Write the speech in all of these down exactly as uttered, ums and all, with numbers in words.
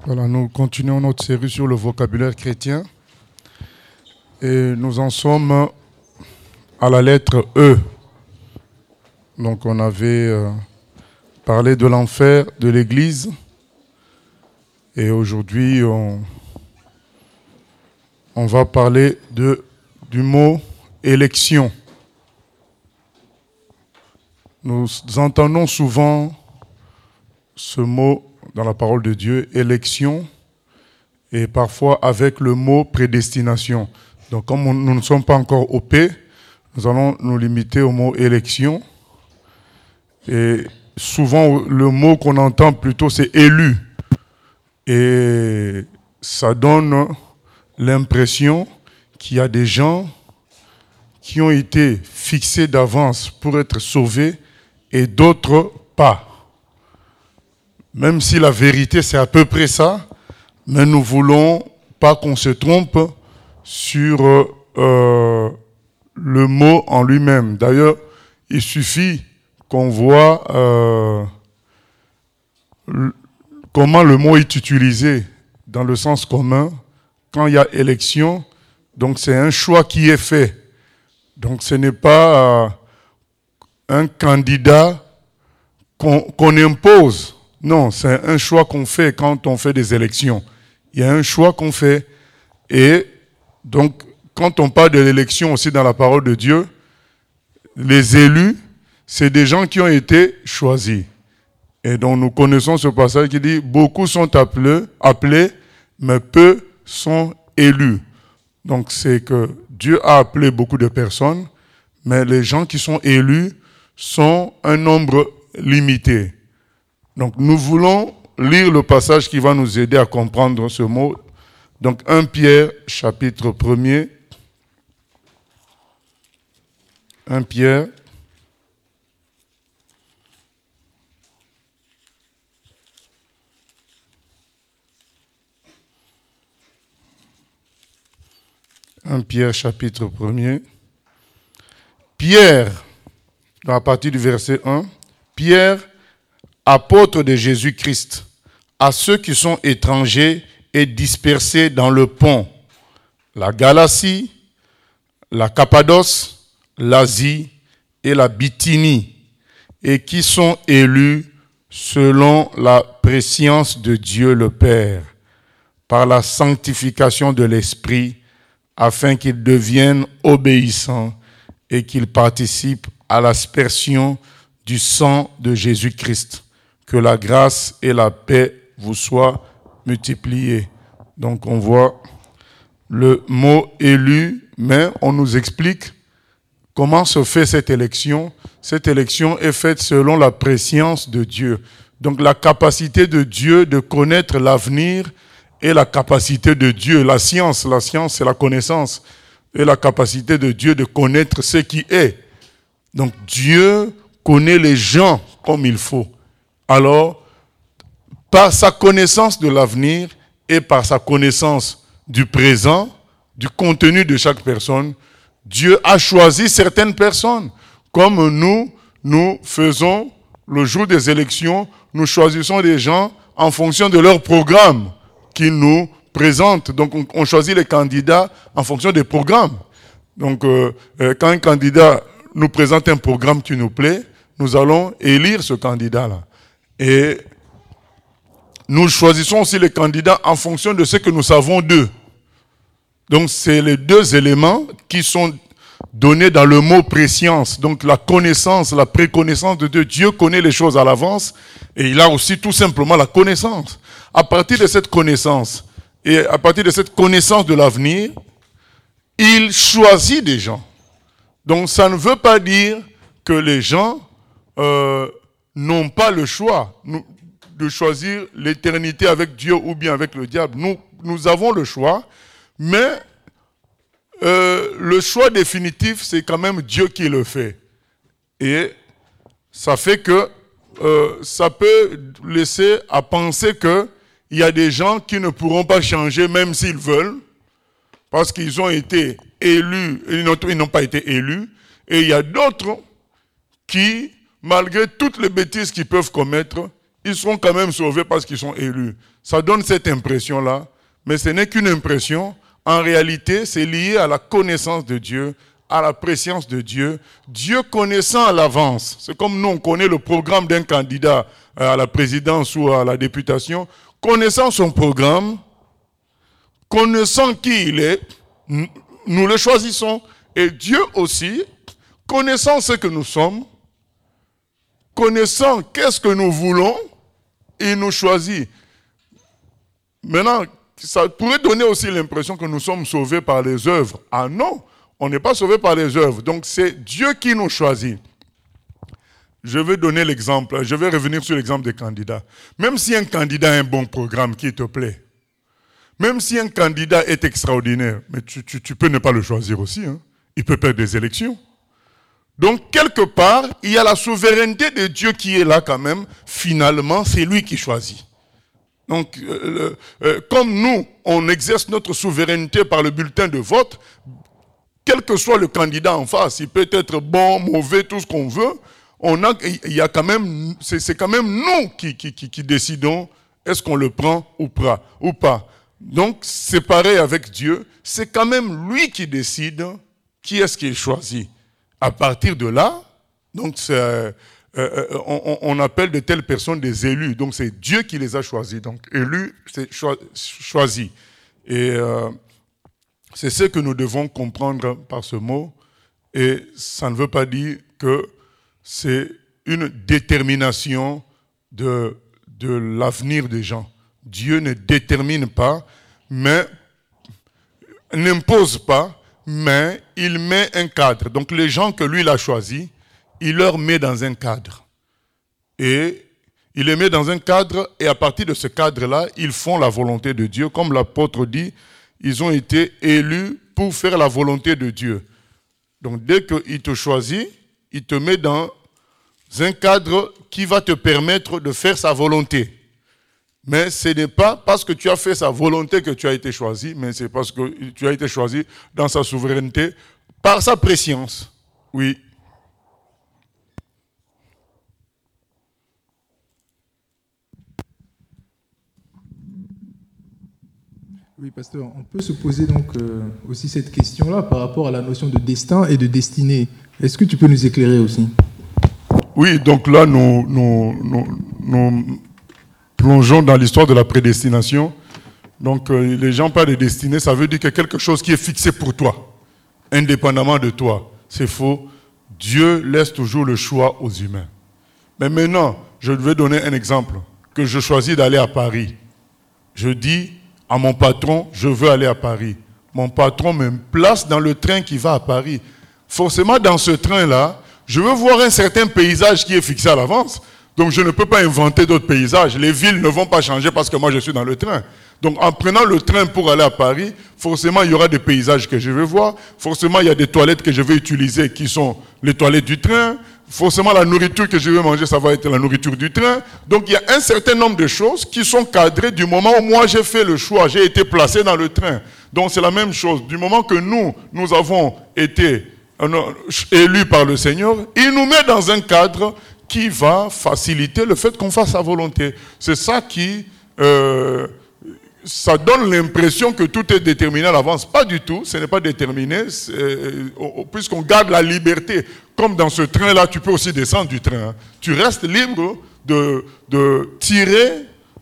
Voilà, nous continuons notre série sur le vocabulaire chrétien et nous en sommes à la lettre E. Donc on avait euh, parlé de l'enfer de l'Église et aujourd'hui on, on va parler de, du mot élection. Nous entendons souvent ce mot dans la parole de Dieu, élection, et parfois avec le mot prédestination. Donc comme on, nous ne sommes pas encore au P, nous allons nous limiter au mot élection. Et souvent, le mot qu'on entend plutôt, c'est élu. Et ça donne l'impression qu'il y a des gens qui ont été fixés d'avance pour être sauvés et d'autres pas. Même si la vérité, c'est à peu près ça, mais nous ne voulons pas qu'on se trompe sur euh, le mot en lui-même. D'ailleurs, il suffit qu'on voit euh, comment le mot est utilisé dans le sens commun. Quand il y a élection, donc c'est un choix qui est fait. Donc ce n'est pas euh, un candidat qu'on, qu'on impose. Non, c'est un choix qu'on fait quand on fait des élections. Il y a un choix qu'on fait. Et donc, quand on parle de l'élection aussi dans la parole de Dieu, les élus, c'est des gens qui ont été choisis. Et donc, nous connaissons ce passage qui dit « Beaucoup sont appelés, appelés, mais peu sont élus ». Donc, c'est que Dieu a appelé beaucoup de personnes, mais les gens qui sont élus sont un nombre limité. Donc, nous voulons lire le passage qui va nous aider à comprendre ce mot. Donc, premier Pierre, chapitre premier. premier Pierre. premier Pierre, chapitre premier. Pierre, dans la partie du verset un, Pierre, apôtre de Jésus-Christ, à ceux qui sont étrangers et dispersés dans le Pont, la Galatie, la Cappadoce, l'Asie et la Bithynie, et qui sont élus selon la prescience de Dieu le Père, par la sanctification de l'Esprit, afin qu'ils deviennent obéissants et qu'ils participent à l'aspersion du sang de Jésus-Christ. Que la grâce et la paix vous soient multipliées. Donc on voit le mot élu, mais on nous explique comment se fait cette élection. Cette élection est faite selon la prescience de Dieu. Donc la capacité de Dieu de connaître l'avenir et la capacité de Dieu, la science, la science c'est la connaissance, et la capacité de Dieu de connaître ce qui est. Donc Dieu connaît les gens comme il faut. Alors, par sa connaissance de l'avenir et par sa connaissance du présent, du contenu de chaque personne, Dieu a choisi certaines personnes. Comme nous, nous faisons, le jour des élections, nous choisissons des gens en fonction de leur programme qu'ils nous présentent. Donc, on, on choisit les candidats en fonction des programmes. Donc, euh, euh, quand un candidat nous présente un programme qui nous plaît, nous allons élire ce candidat-là. Et nous choisissons aussi les candidats en fonction de ce que nous savons d'eux. Donc, c'est les deux éléments qui sont donnés dans le mot préscience. Donc, la connaissance, la préconnaissance de Dieu. Dieu connaît les choses à l'avance et il a aussi tout simplement la connaissance. À partir de cette connaissance et à partir de cette connaissance de l'avenir, il choisit des gens. Donc, ça ne veut pas dire que les gens euh, n'ont pas le choix de choisir l'éternité avec Dieu ou bien avec le diable. Nous, nous avons le choix, mais euh, le choix définitif, c'est quand même Dieu qui le fait. Et ça fait que euh, ça peut laisser à penser qu'il y a des gens qui ne pourront pas changer même s'ils veulent, parce qu'ils ont été élus, ils n'ont, ils n'ont pas été élus, et il y a d'autres qui, malgré toutes les bêtises qu'ils peuvent commettre, ils seront quand même sauvés parce qu'ils sont élus. Ça donne cette impression-là, mais ce n'est qu'une impression. En réalité, c'est lié à la connaissance de Dieu, à la préscience de Dieu. Dieu connaissant à l'avance. C'est comme nous, on connaît le programme d'un candidat à la présidence ou à la députation. Connaissant son programme, connaissant qui il est, nous le choisissons. Et Dieu aussi, connaissant ce que nous sommes, connaissant qu'est-ce que nous voulons, il nous choisit. Maintenant, ça pourrait donner aussi l'impression que nous sommes sauvés par les œuvres. Ah non, on n'est pas sauvés par les œuvres. Donc c'est Dieu qui nous choisit. Je vais donner l'exemple, je vais revenir sur l'exemple des candidats. Même si un candidat a un bon programme qui te plaît, même si un candidat est extraordinaire, mais tu, tu, tu peux ne pas le choisir aussi, hein. Il peut perdre des élections. Donc quelque part, il y a la souveraineté de Dieu qui est là quand même. Finalement, c'est lui qui choisit. Donc, euh, euh, comme nous, on exerce notre souveraineté par le bulletin de vote, quel que soit le candidat en face, il peut être bon, mauvais, tout ce qu'on veut, on a, il y a quand même, c'est, c'est quand même nous qui, qui, qui, qui décidons est-ce qu'on le prend ou pas, ou pas. Donc, c'est pareil avec Dieu, c'est quand même lui qui décide qui est-ce qu'il choisit. À partir de là, donc c'est... Euh, Euh, on, on appelle de telles personnes des élus. Donc c'est Dieu qui les a choisis. Donc élus, c'est cho choisi. Et euh, c'est ce que nous devons comprendre par ce mot. Et ça ne veut pas dire que c'est une détermination de, de l'avenir des gens. Dieu ne détermine pas, mais n'impose pas, mais il met un cadre. Donc les gens que lui il a choisis, il leur met dans un cadre. Et il les met dans un cadre, et à partir de ce cadre-là, ils font la volonté de Dieu. Comme l'apôtre dit, ils ont été élus pour faire la volonté de Dieu. Donc dès qu'il te choisit, il te met dans un cadre qui va te permettre de faire sa volonté. Mais ce n'est pas parce que tu as fait sa volonté que tu as été choisi, mais c'est parce que tu as été choisi dans sa souveraineté, par sa préscience. Oui. Oui, pasteur, on peut se poser donc euh, aussi cette question-là par rapport à la notion de destin et de destinée. Est-ce que tu peux nous éclairer aussi? Oui, donc là, nous, nous, nous, nous plongeons dans l'histoire de la prédestination. Donc, euh, les gens parlent de destinée, ça veut dire que quelque chose qui est fixé pour toi, indépendamment de toi. C'est faux. Dieu laisse toujours le choix aux humains. Mais maintenant, je vais donner un exemple. Que je choisis d'aller à Paris. Je dis à mon patron, je veux aller à Paris. Mon patron me place dans le train qui va à Paris. Forcément, dans ce train-là, je veux voir un certain paysage qui est fixé à l'avance. Donc, je ne peux pas inventer d'autres paysages. Les villes ne vont pas changer parce que moi, je suis dans le train. Donc, en prenant le train pour aller à Paris, forcément, il y aura des paysages que je vais voir. Forcément, il y a des toilettes que je vais utiliser qui sont les toilettes du train. Forcément, la nourriture que je vais manger, ça va être la nourriture du train. Donc, il y a un certain nombre de choses qui sont cadrées du moment où moi, j'ai fait le choix, j'ai été placé dans le train. Donc, c'est la même chose. Du moment que nous, nous avons été élus par le Seigneur, il nous met dans un cadre qui va faciliter le fait qu'on fasse sa volonté. C'est ça qui... Euh, ça donne l'impression que tout est déterminé à l'avance. Pas du tout, ce n'est pas déterminé, euh, puisqu'on garde la liberté. Comme dans ce train-là, tu peux aussi descendre du train. Hein. Tu restes libre de, de tirer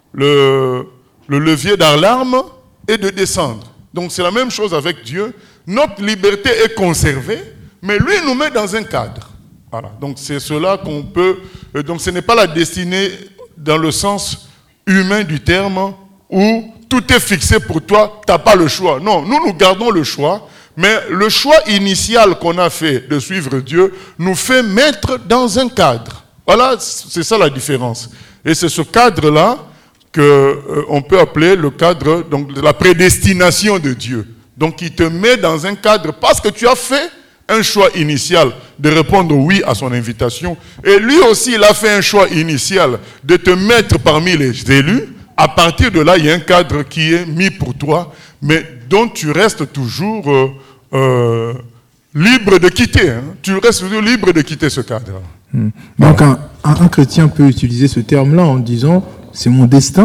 le, le levier d'alarme et de descendre. Donc c'est la même chose avec Dieu. Notre liberté est conservée, mais lui nous met dans un cadre. Voilà. Donc c'est cela qu'on peut... Donc ce n'est pas la destinée dans le sens humain du terme où tout est fixé pour toi, tu n'as pas le choix. Non, nous, nous gardons le choix, mais le choix initial qu'on a fait de suivre Dieu nous fait mettre dans un cadre. Voilà, c'est ça la différence. Et c'est ce cadre-là qu'on euh, peut appeler le cadre donc, de la prédestination de Dieu. Donc il te met dans un cadre parce que tu as fait un choix initial de répondre oui à son invitation. Et lui aussi, il a fait un choix initial de te mettre parmi les élus. À partir de là, il y a un cadre qui est mis pour toi, mais dont tu restes toujours euh, euh, libre de quitter. Hein. Tu restes toujours libre de quitter ce cadre. Mmh. Donc un, un, un chrétien peut utiliser ce terme-là en disant « c'est mon destin,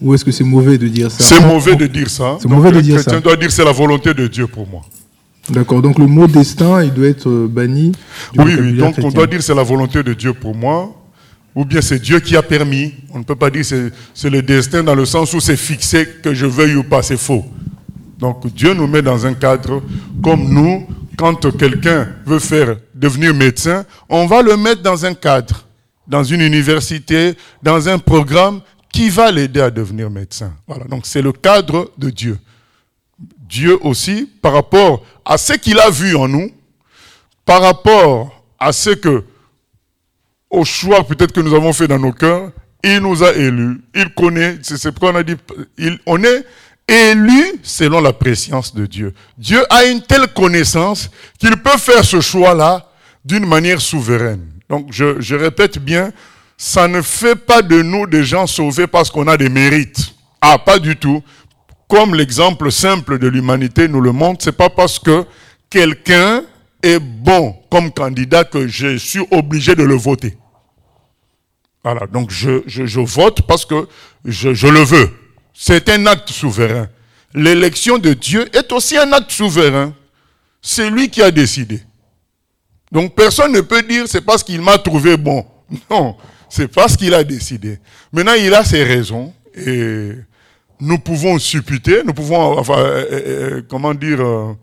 Ou est-ce que c'est mauvais de dire ça? C'est mauvais de dire ça. C'est mauvais de dire ça. Le chrétien doit dire c'est la volonté de Dieu pour moi. D'accord, donc le mot destin, il doit être banni du Oui, oui, donc chrétien. on doit dire c'est la volonté de Dieu pour moi, ou bien c'est Dieu qui a permis. On ne peut pas dire c'est, c'est le destin dans le sens où c'est fixé que je veuille ou pas, c'est faux. Donc Dieu nous met dans un cadre comme nous, quand quelqu'un veut faire devenir médecin, on va le mettre dans un cadre, dans une université, dans un programme qui va l'aider à devenir médecin. Voilà, donc c'est le cadre de Dieu. Dieu aussi, par rapport à ce qu'il a vu en nous, par rapport à ce que, au choix peut-être que nous avons fait dans nos cœurs, il nous a élus, il connaît, c'est, c'est pourquoi on a dit, il, on est élus selon la préscience de Dieu. Dieu a une telle connaissance qu'il peut faire ce choix-là d'une manière souveraine. Donc je, je répète bien, ça ne fait pas de nous des gens sauvés parce qu'on a des mérites. Ah, pas du tout. Comme l'exemple simple de l'humanité nous le montre, c'est pas parce que quelqu'un est bon comme candidat que je suis obligé de le voter. Voilà, donc je, je, je vote parce que je, je le veux. C'est un acte souverain. L'élection de Dieu est aussi un acte souverain. C'est lui qui a décidé. Donc personne ne peut dire c'est parce qu'il m'a trouvé bon. Non, c'est parce qu'il a décidé. Maintenant, il a ses raisons et nous pouvons supputer, nous pouvons, enfin, euh, euh, comment dire, euh,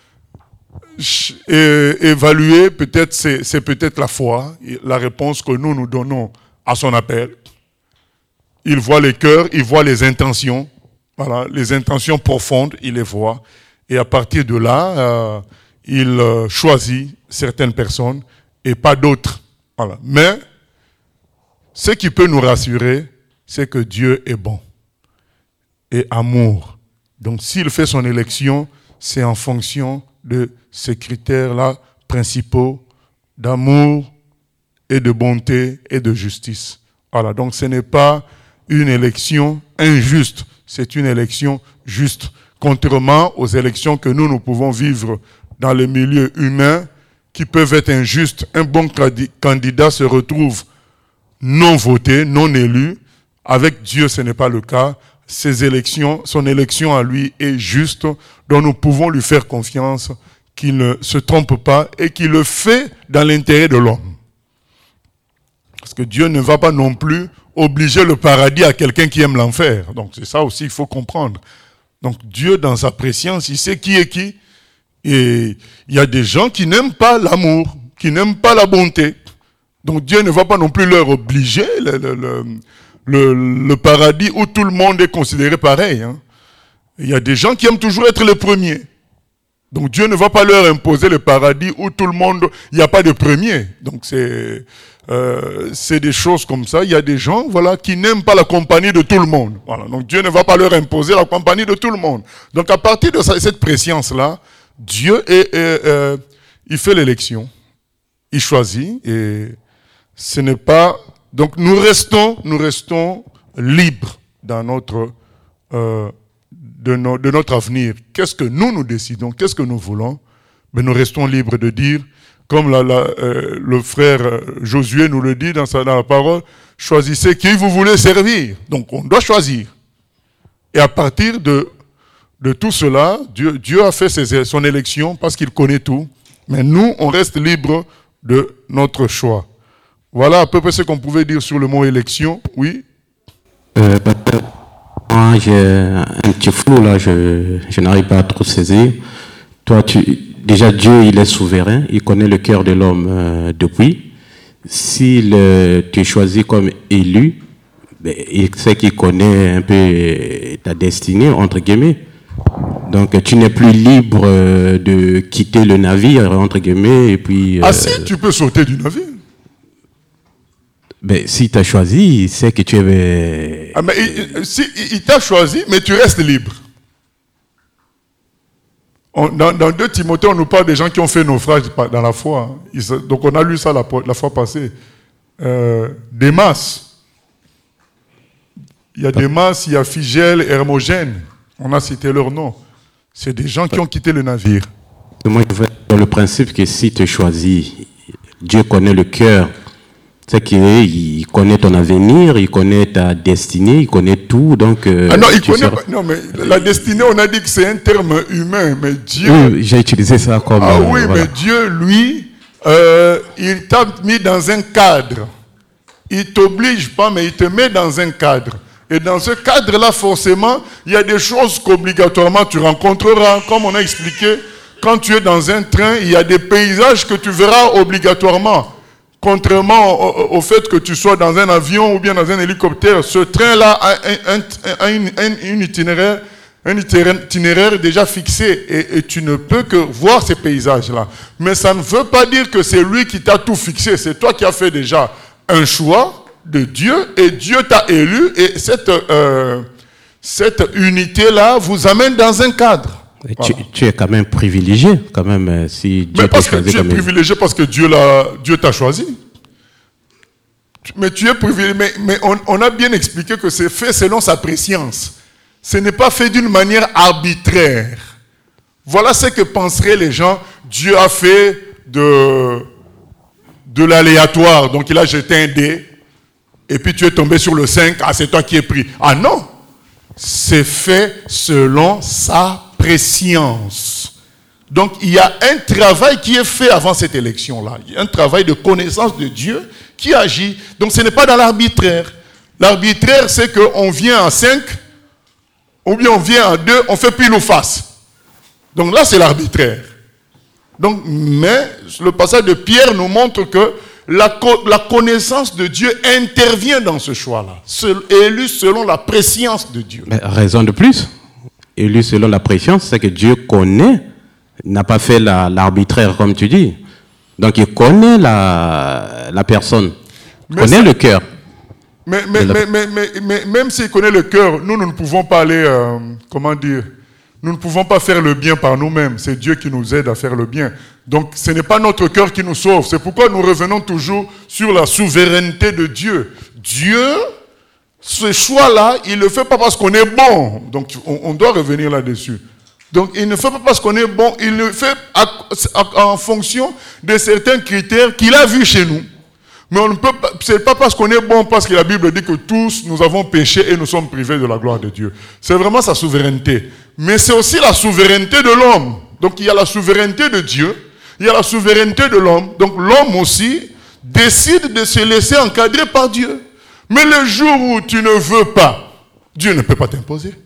euh, évaluer, peut-être, c'est, c'est peut-être la foi, la réponse que nous nous donnons à son appel. Il voit les cœurs, il voit les intentions, voilà, les intentions profondes, il les voit. Et à partir de là, euh, il euh, choisit certaines personnes et pas d'autres. Voilà. Mais ce qui peut nous rassurer, c'est que Dieu est bon. Et amour. Donc s'il fait son élection, c'est en fonction de ces critères-là principaux d'amour et de bonté et de justice. Voilà, donc ce n'est pas une élection injuste, c'est une élection juste. Contrairement aux élections que nous, nous pouvons vivre dans les milieux humains qui peuvent être injustes. Un bon candidat se retrouve non voté, non élu. Avec Dieu, ce n'est pas le cas. Ses élections, son élection à lui est juste, dont nous pouvons lui faire confiance, qu'il ne se trompe pas et qu'il le fait dans l'intérêt de l'homme. Parce que Dieu ne va pas non plus obliger le paradis à quelqu'un qui aime l'enfer. Donc c'est ça aussi, il faut comprendre. Donc Dieu, dans sa préscience, il sait qui est qui. Et il y a des gens qui n'aiment pas l'amour, qui n'aiment pas la bonté. Donc Dieu ne va pas non plus leur obliger le... le, le Le, le paradis où tout le monde est considéré pareil. Hein. Il y a des gens qui aiment toujours être les premiers. Donc Dieu ne va pas leur imposer le paradis où tout le monde, il n'y a pas de premier. Donc c'est, euh, c'est des choses comme ça. Il y a des gens, voilà, qui n'aiment pas la compagnie de tout le monde. Voilà. Donc Dieu ne va pas leur imposer la compagnie de tout le monde. Donc à partir de cette préscience-là, Dieu est, est, euh, il fait l'élection, il choisit et ce n'est pas. Donc nous restons, nous restons libres dans notre, euh, de, no, de notre avenir. Qu'est-ce que nous nous décidons? Qu'est-ce que nous voulons? Mais nous restons libres de dire, comme la, la, euh, le frère Josué nous le dit dans, sa, dans la parole, choisissez qui vous voulez servir. Donc on doit choisir. Et à partir de, de tout cela, Dieu, Dieu a fait ses, son élection parce qu'il connaît tout. Mais nous, on reste libres de notre choix. Voilà à peu près ce qu'on pouvait dire sur le mot élection. Oui. Euh, moi, j'ai un petit flou là, je, je n'arrive pas à trop saisir. Toi, tu, déjà Dieu, il est souverain, il connaît le cœur de l'homme euh, depuis. S'il euh, te choisit comme élu, ben, il sait qu'il connaît un peu ta destinée, entre guillemets. Donc, tu n'es plus libre euh, de quitter le navire, entre guillemets, et puis... Euh, ah si, tu peux sauter du navire. Ben, s'il t'a choisi, il sait que tu es... Ah, mais il, si, il t'a choisi, mais tu restes libre. On, dans, dans deux Timothée, on nous parle des gens qui ont fait naufrage dans la foi. Hein. Ils, donc on a lu ça la, la fois passée. Euh, Démas. Il y a Démas, il y a Phygèle, Hermogène. On a cité leur nom. C'est des gens qui ont quitté le navire. Moi, je veux dans le principe que si tu choisis, Dieu connaît le cœur C'est qu'il connaît ton avenir, il connaît ta destinée, il connaît tout. Donc, euh, ah non, il connaît seras... pas. Non, mais la destinée, on a dit que c'est un terme humain, mais Dieu. Oui, j'ai utilisé ça comme. Ah oui, euh, mais voilà. Dieu, lui, euh, il t'a mis dans un cadre. Il t'oblige pas, mais il te met dans un cadre. Et dans ce cadre-là, forcément, il y a des choses qu'obligatoirement tu rencontreras. Comme on a expliqué, quand tu es dans un train, il y a des paysages que tu verras obligatoirement. Contrairement au, au fait que tu sois dans un avion ou bien dans un hélicoptère, ce train-là a un, un, un, un, un itinéraire, un itinéraire déjà fixé et, et tu ne peux que voir ces paysages-là. Mais ça ne veut pas dire que c'est lui qui t'a tout fixé. C'est toi qui as fait déjà un choix de Dieu et Dieu t'a élu et cette, euh, cette unité-là vous amène dans un cadre. Et tu, voilà. tu es quand même privilégié, quand même, si Dieu mais parce t'a que choisi. Tu es privilégié parce que Dieu, l'a, Dieu t'a choisi. Mais tu es privilégié, mais, mais on, on a bien expliqué que c'est fait selon sa préscience. Ce n'est pas fait d'une manière arbitraire. Voilà ce que penseraient les gens. Dieu a fait de, de l'aléatoire. Donc il a jeté un dé. Et puis tu es tombé sur le cinq. Ah, c'est toi qui es pris. Ah non. C'est fait selon sa préscience. Donc il y a un travail qui est fait avant cette élection-là. Il y a un travail de connaissance de Dieu qui agit. Donc ce n'est pas dans l'arbitraire. L'arbitraire, c'est qu'on vient à cinq, ou bien on vient à deux, on fait pile ou face. Donc là, c'est l'arbitraire. Donc, mais le passage de Pierre nous montre que la, la connaissance de Dieu intervient dans ce choix-là. Élu selon la préscience de Dieu. Mais raison de plus, élu selon la préscience, c'est que Dieu connaît, n'a pas fait la, l'arbitraire comme tu dis. Donc il connaît la, la personne, il connaît le cœur. Mais, mais, mais, mais, mais, mais même s'il connaît le cœur, nous, nous ne pouvons pas aller, euh, comment dire, nous ne pouvons pas faire le bien par nous-mêmes. C'est Dieu qui nous aide à faire le bien. Donc ce n'est pas notre cœur qui nous sauve. C'est pourquoi nous revenons toujours sur la souveraineté de Dieu. Dieu, ce choix-là, il ne le fait pas parce qu'on est bon. Donc on, on doit revenir là-dessus. Donc il ne fait pas parce qu'on est bon, il le fait à, à, en fonction de certains critères qu'il a vus chez nous. Mais on ne peut pas, c'est pas parce qu'on est bon, parce que la Bible dit que tous nous avons péché et nous sommes privés de la gloire de Dieu. C'est vraiment sa souveraineté. Mais c'est aussi la souveraineté de l'homme. Donc il y a la souveraineté de Dieu, il y a la souveraineté de l'homme. Donc l'homme aussi décide de se laisser encadrer par Dieu. Mais le jour où tu ne veux pas, Dieu ne peut pas t'imposer.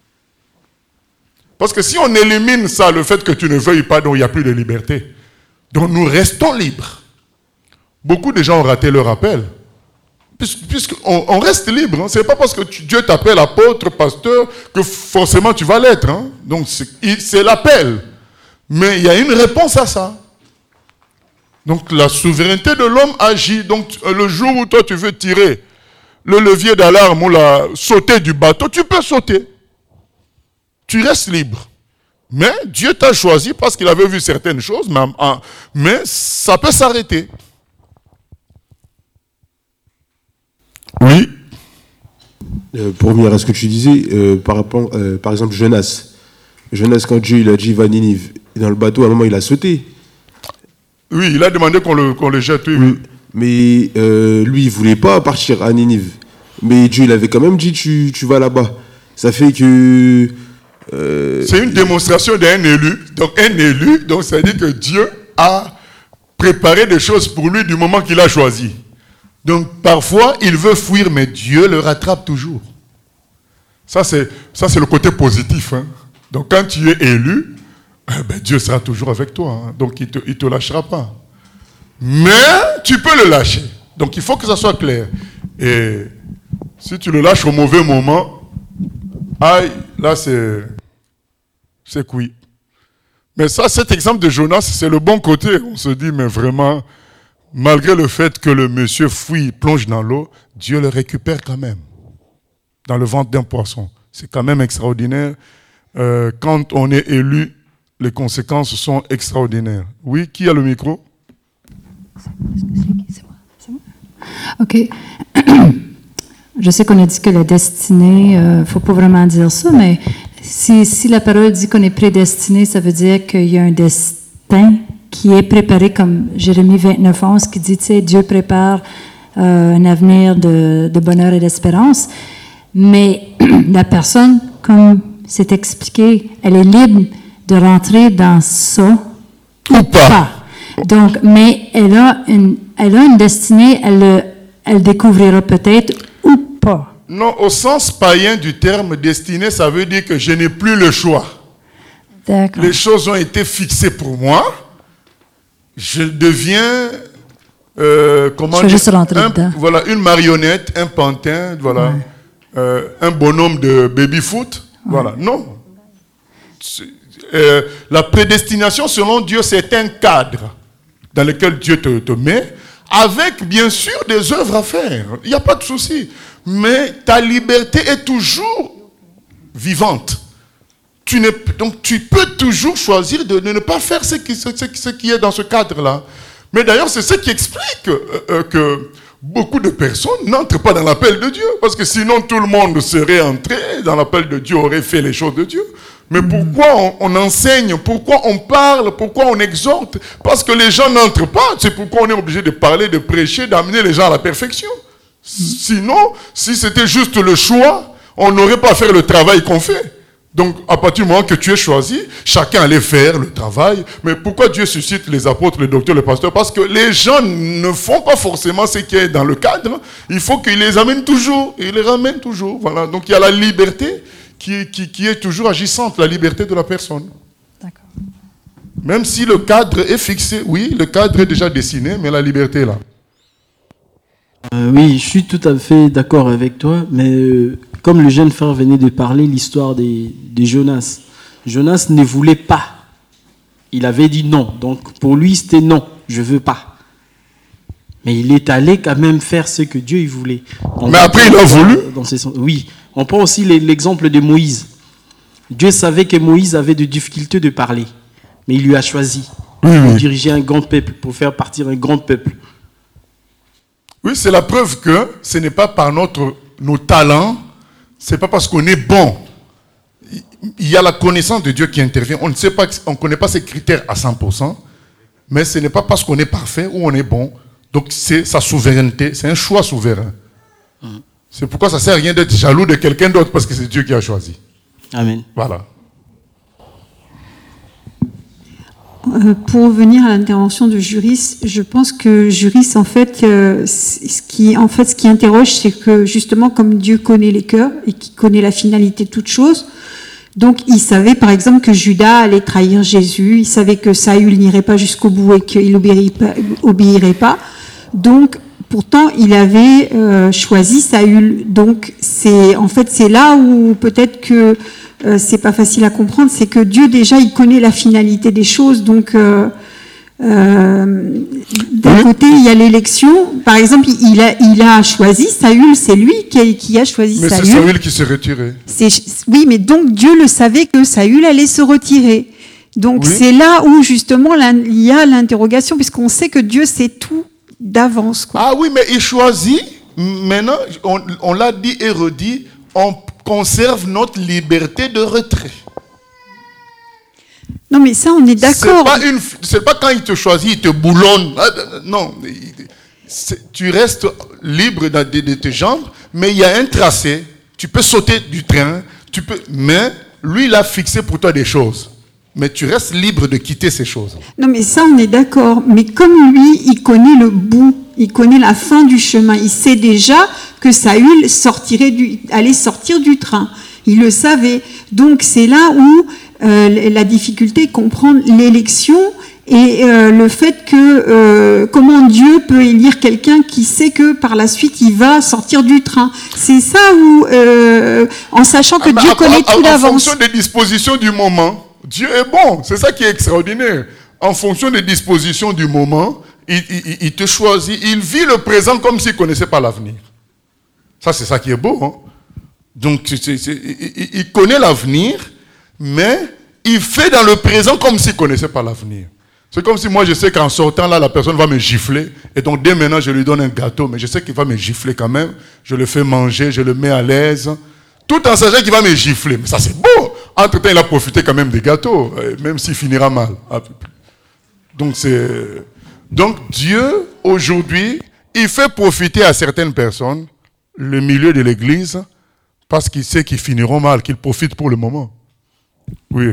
Parce que si on élimine ça, le fait que tu ne veuilles pas, donc il n'y a plus de liberté. Donc nous restons libres. Beaucoup de gens ont raté leur appel. Puisqu'on on reste libre. Hein. Ce n'est pas parce que tu, Dieu t'appelle apôtre, pasteur, que forcément tu vas l'être. Hein. Donc c'est, c'est l'appel. Mais il y a une réponse à ça. Donc la souveraineté de l'homme agit. Donc le jour où toi tu veux tirer le levier d'alarme ou la, sauter du bateau, tu peux sauter. Tu restes libre. Mais Dieu t'a choisi parce qu'il avait vu certaines choses, mais, mais ça peut s'arrêter. Oui. Euh, pour revenir à ce que tu disais, euh, par, rapport, euh, par exemple Jonas. Jonas, quand Dieu il a dit va à Ninive, dans le bateau, à un moment il a sauté. Oui, il a demandé qu'on le, qu'on le jette. Oui, oui. Mais euh, lui, il ne voulait pas partir à Ninive. Mais Dieu il avait quand même dit tu, tu vas là-bas. Ça fait que... Euh, c'est une démonstration d'un élu. Donc un élu, donc ça veut dire que Dieu a préparé des choses pour lui du moment qu'il a choisi. Donc parfois il veut fuir, mais Dieu le rattrape toujours. Ça c'est, ça, c'est le côté positif. Hein. Donc quand tu es élu, eh ben, Dieu sera toujours avec toi. Hein. Donc il ne te, il te lâchera pas. Mais tu peux le lâcher. Donc il faut que ça soit clair. Et si tu le lâches au mauvais moment, aïe, là c'est... c'est cuit. Mais ça, cet exemple de Jonas, c'est le bon côté. On se dit, mais vraiment, malgré le fait que le monsieur fuit, plonge dans l'eau, Dieu le récupère quand même. Dans le ventre d'un poisson. C'est quand même extraordinaire. Euh, quand on est élu, les conséquences sont extraordinaires. Oui, qui a le micro? C'est moi. C'est moi. OK. Je sais qu'on a dit que la destinée, il euh, ne faut pas vraiment dire ça, mais si, si la parole dit qu'on est prédestiné, ça veut dire qu'il y a un destin qui est préparé, comme Jérémie vingt-neuf onze qui dit, tu sais, Dieu prépare euh, un avenir de, de bonheur et d'espérance. Mais la personne, comme c'est expliqué, elle est libre de rentrer dans ça Ou pas. pas. Donc, mais elle a une, elle a une destinée, elle, le- elle découvrira peut-être ou pas. Non, au sens païen du terme destinée, ça veut dire que je n'ai plus le choix. D'accord. Les choses ont été fixées pour moi. Je deviens, euh, comment Je veux dire, juste rentrer un- dedans. voilà, une marionnette, un pantin, voilà, euh, un bonhomme de baby-foot. Voilà, non. C'est- euh, la prédestination, selon Dieu, c'est un cadre dans lequel Dieu te, te met, avec bien sûr des œuvres à faire. Il n'y a pas de souci. Mais ta liberté est toujours vivante. Tu ne, donc tu peux toujours choisir de, de ne pas faire ce qui, ce, ce- ce qui est dans ce cadre-là. Mais d'ailleurs, c'est ce qui explique euh, euh, que beaucoup de personnes n'entrent pas dans l'appel de Dieu. Parce que sinon, tout le monde serait entré dans l'appel de Dieu, aurait fait les choses de Dieu. Mais pourquoi on, on enseigne? Pourquoi on parle? Pourquoi on exhorte? Parce que les gens n'entrent pas. C'est pourquoi on est obligé de parler, de prêcher, d'amener les gens à la perfection. Sinon, si c'était juste le choix, on n'aurait pas à faire le travail qu'on fait. Donc, à partir du moment que tu es choisi, chacun allait faire le travail. Mais pourquoi Dieu suscite les apôtres, les docteurs, les pasteurs? Parce que les gens ne font pas forcément ce qui est dans le cadre. Il faut qu'ils les amènent toujours. Ils les ramènent toujours. Voilà. Donc, il y a la liberté qui, qui, qui est toujours agissante, la liberté de la personne. D'accord. Même si le cadre est fixé, oui, le cadre est déjà dessiné, mais la liberté est là. Euh, oui, je suis tout à fait d'accord avec toi, mais euh, comme le jeune frère venait de parler, l'histoire des- de Jonas. Jonas ne voulait pas. Il avait dit non. Donc pour lui, c'était non, je veux pas. Mais il est allé quand même faire ce que Dieu il voulait. On Mais va après, il a prendre, voulu. euh, dans ces sens- Oui, on prend aussi les- l'exemple de Moïse. Dieu savait que Moïse avait de difficultés de parler, mais il lui a choisi Oui, pour oui. diriger un grand peuple, pour faire partir un grand peuple. Oui, c'est la preuve que ce n'est pas par notre, nos talents, c'est pas parce qu'on est bon. Il y a la connaissance de Dieu qui intervient. On ne sait pas, on ne connaît pas ces critères à cent pour cent, mais ce n'est pas parce qu'on est parfait ou on est bon. Donc c'est sa souveraineté, c'est un choix souverain. C'est pourquoi ça ne sert à rien d'être jaloux de quelqu'un d'autre parce que c'est Dieu qui a choisi. Amen. Voilà. Euh, pour revenir à l'intervention de Juris, je pense que Juris, en fait, euh, ce qui, en fait, ce qui interroge, c'est que justement, comme Dieu connaît les cœurs et qu'il connaît la finalité de toute chose, donc il savait, par exemple, que Judas allait trahir Jésus, il savait que Saül n'irait pas jusqu'au bout et qu'il obéirait pas, obéirait pas. Donc, pourtant, il avait euh, choisi Saül. Donc, c'est, en fait, c'est là où peut-être que Euh, c'est pas facile à comprendre, c'est que Dieu déjà il connaît la finalité des choses, donc euh, euh, d'un côté il y a l'élection, par exemple il a, il a choisi Saül, c'est lui qui a, qui a choisi Mais c'est Saül. Saül qui s'est retiré. C'est, oui, mais donc Dieu le savait que Saül allait se retirer. Donc Oui. c'est là où justement là, il y a l'interrogation, puisqu'on sait que Dieu sait tout d'avance, quoi. Ah oui, mais il choisit. Maintenant, on, on l'a dit et redit, on conserve notre liberté de retrait. Non, mais ça, on est d'accord. C'est pas, une, c'est pas quand il te choisit, il te boulonne. Ah, non, c'est- tu restes libre de, de- de tes jambes, mais il y a un tracé. Tu peux sauter du train, tu peux, mais lui, il a fixé pour toi des choses. Mais tu restes libre de quitter ces choses. Non, mais ça, on est d'accord. Mais comme lui, il connaît le bout, il connaît la fin du chemin. Il sait déjà que Saül sortirait du, allait sortir du train. Il le savait. Donc, c'est là où euh, la difficulté est comprendre l'élection et euh, le fait que euh, comment Dieu peut élire quelqu'un qui sait que par la suite il va sortir du train. C'est ça où, euh, en sachant que Ah, Dieu à- connaît à- tout En d'avance. fonction des dispositions du moment, Dieu est bon. C'est ça qui est extraordinaire. En fonction des dispositions du moment, il, il- il te choisit. Il vit le présent comme s'il ne connaissait pas l'avenir. Ça, c'est ça qui est beau. Hein? Donc, c'est- c'est- c'est- il, il- il connaît l'avenir, mais il fait dans le présent comme s'il ne connaissait pas l'avenir. C'est comme si moi, je sais qu'en sortant là, la personne va me gifler. Et donc, dès maintenant, je lui donne un gâteau. Mais je sais qu'il va me gifler quand même. Je le fais manger, je le mets à l'aise. Tout en sachant qu'il va me gifler. Mais ça, c'est beau. Entre-temps, il a profité quand même des gâteaux. euh, Même s'il finira mal. Donc, c'est... Donc, Dieu, aujourd'hui, il fait profiter à certaines personnes le milieu de l'église parce qu'il sait qu'ils finiront mal, qu'ils profitent pour le moment. Oui.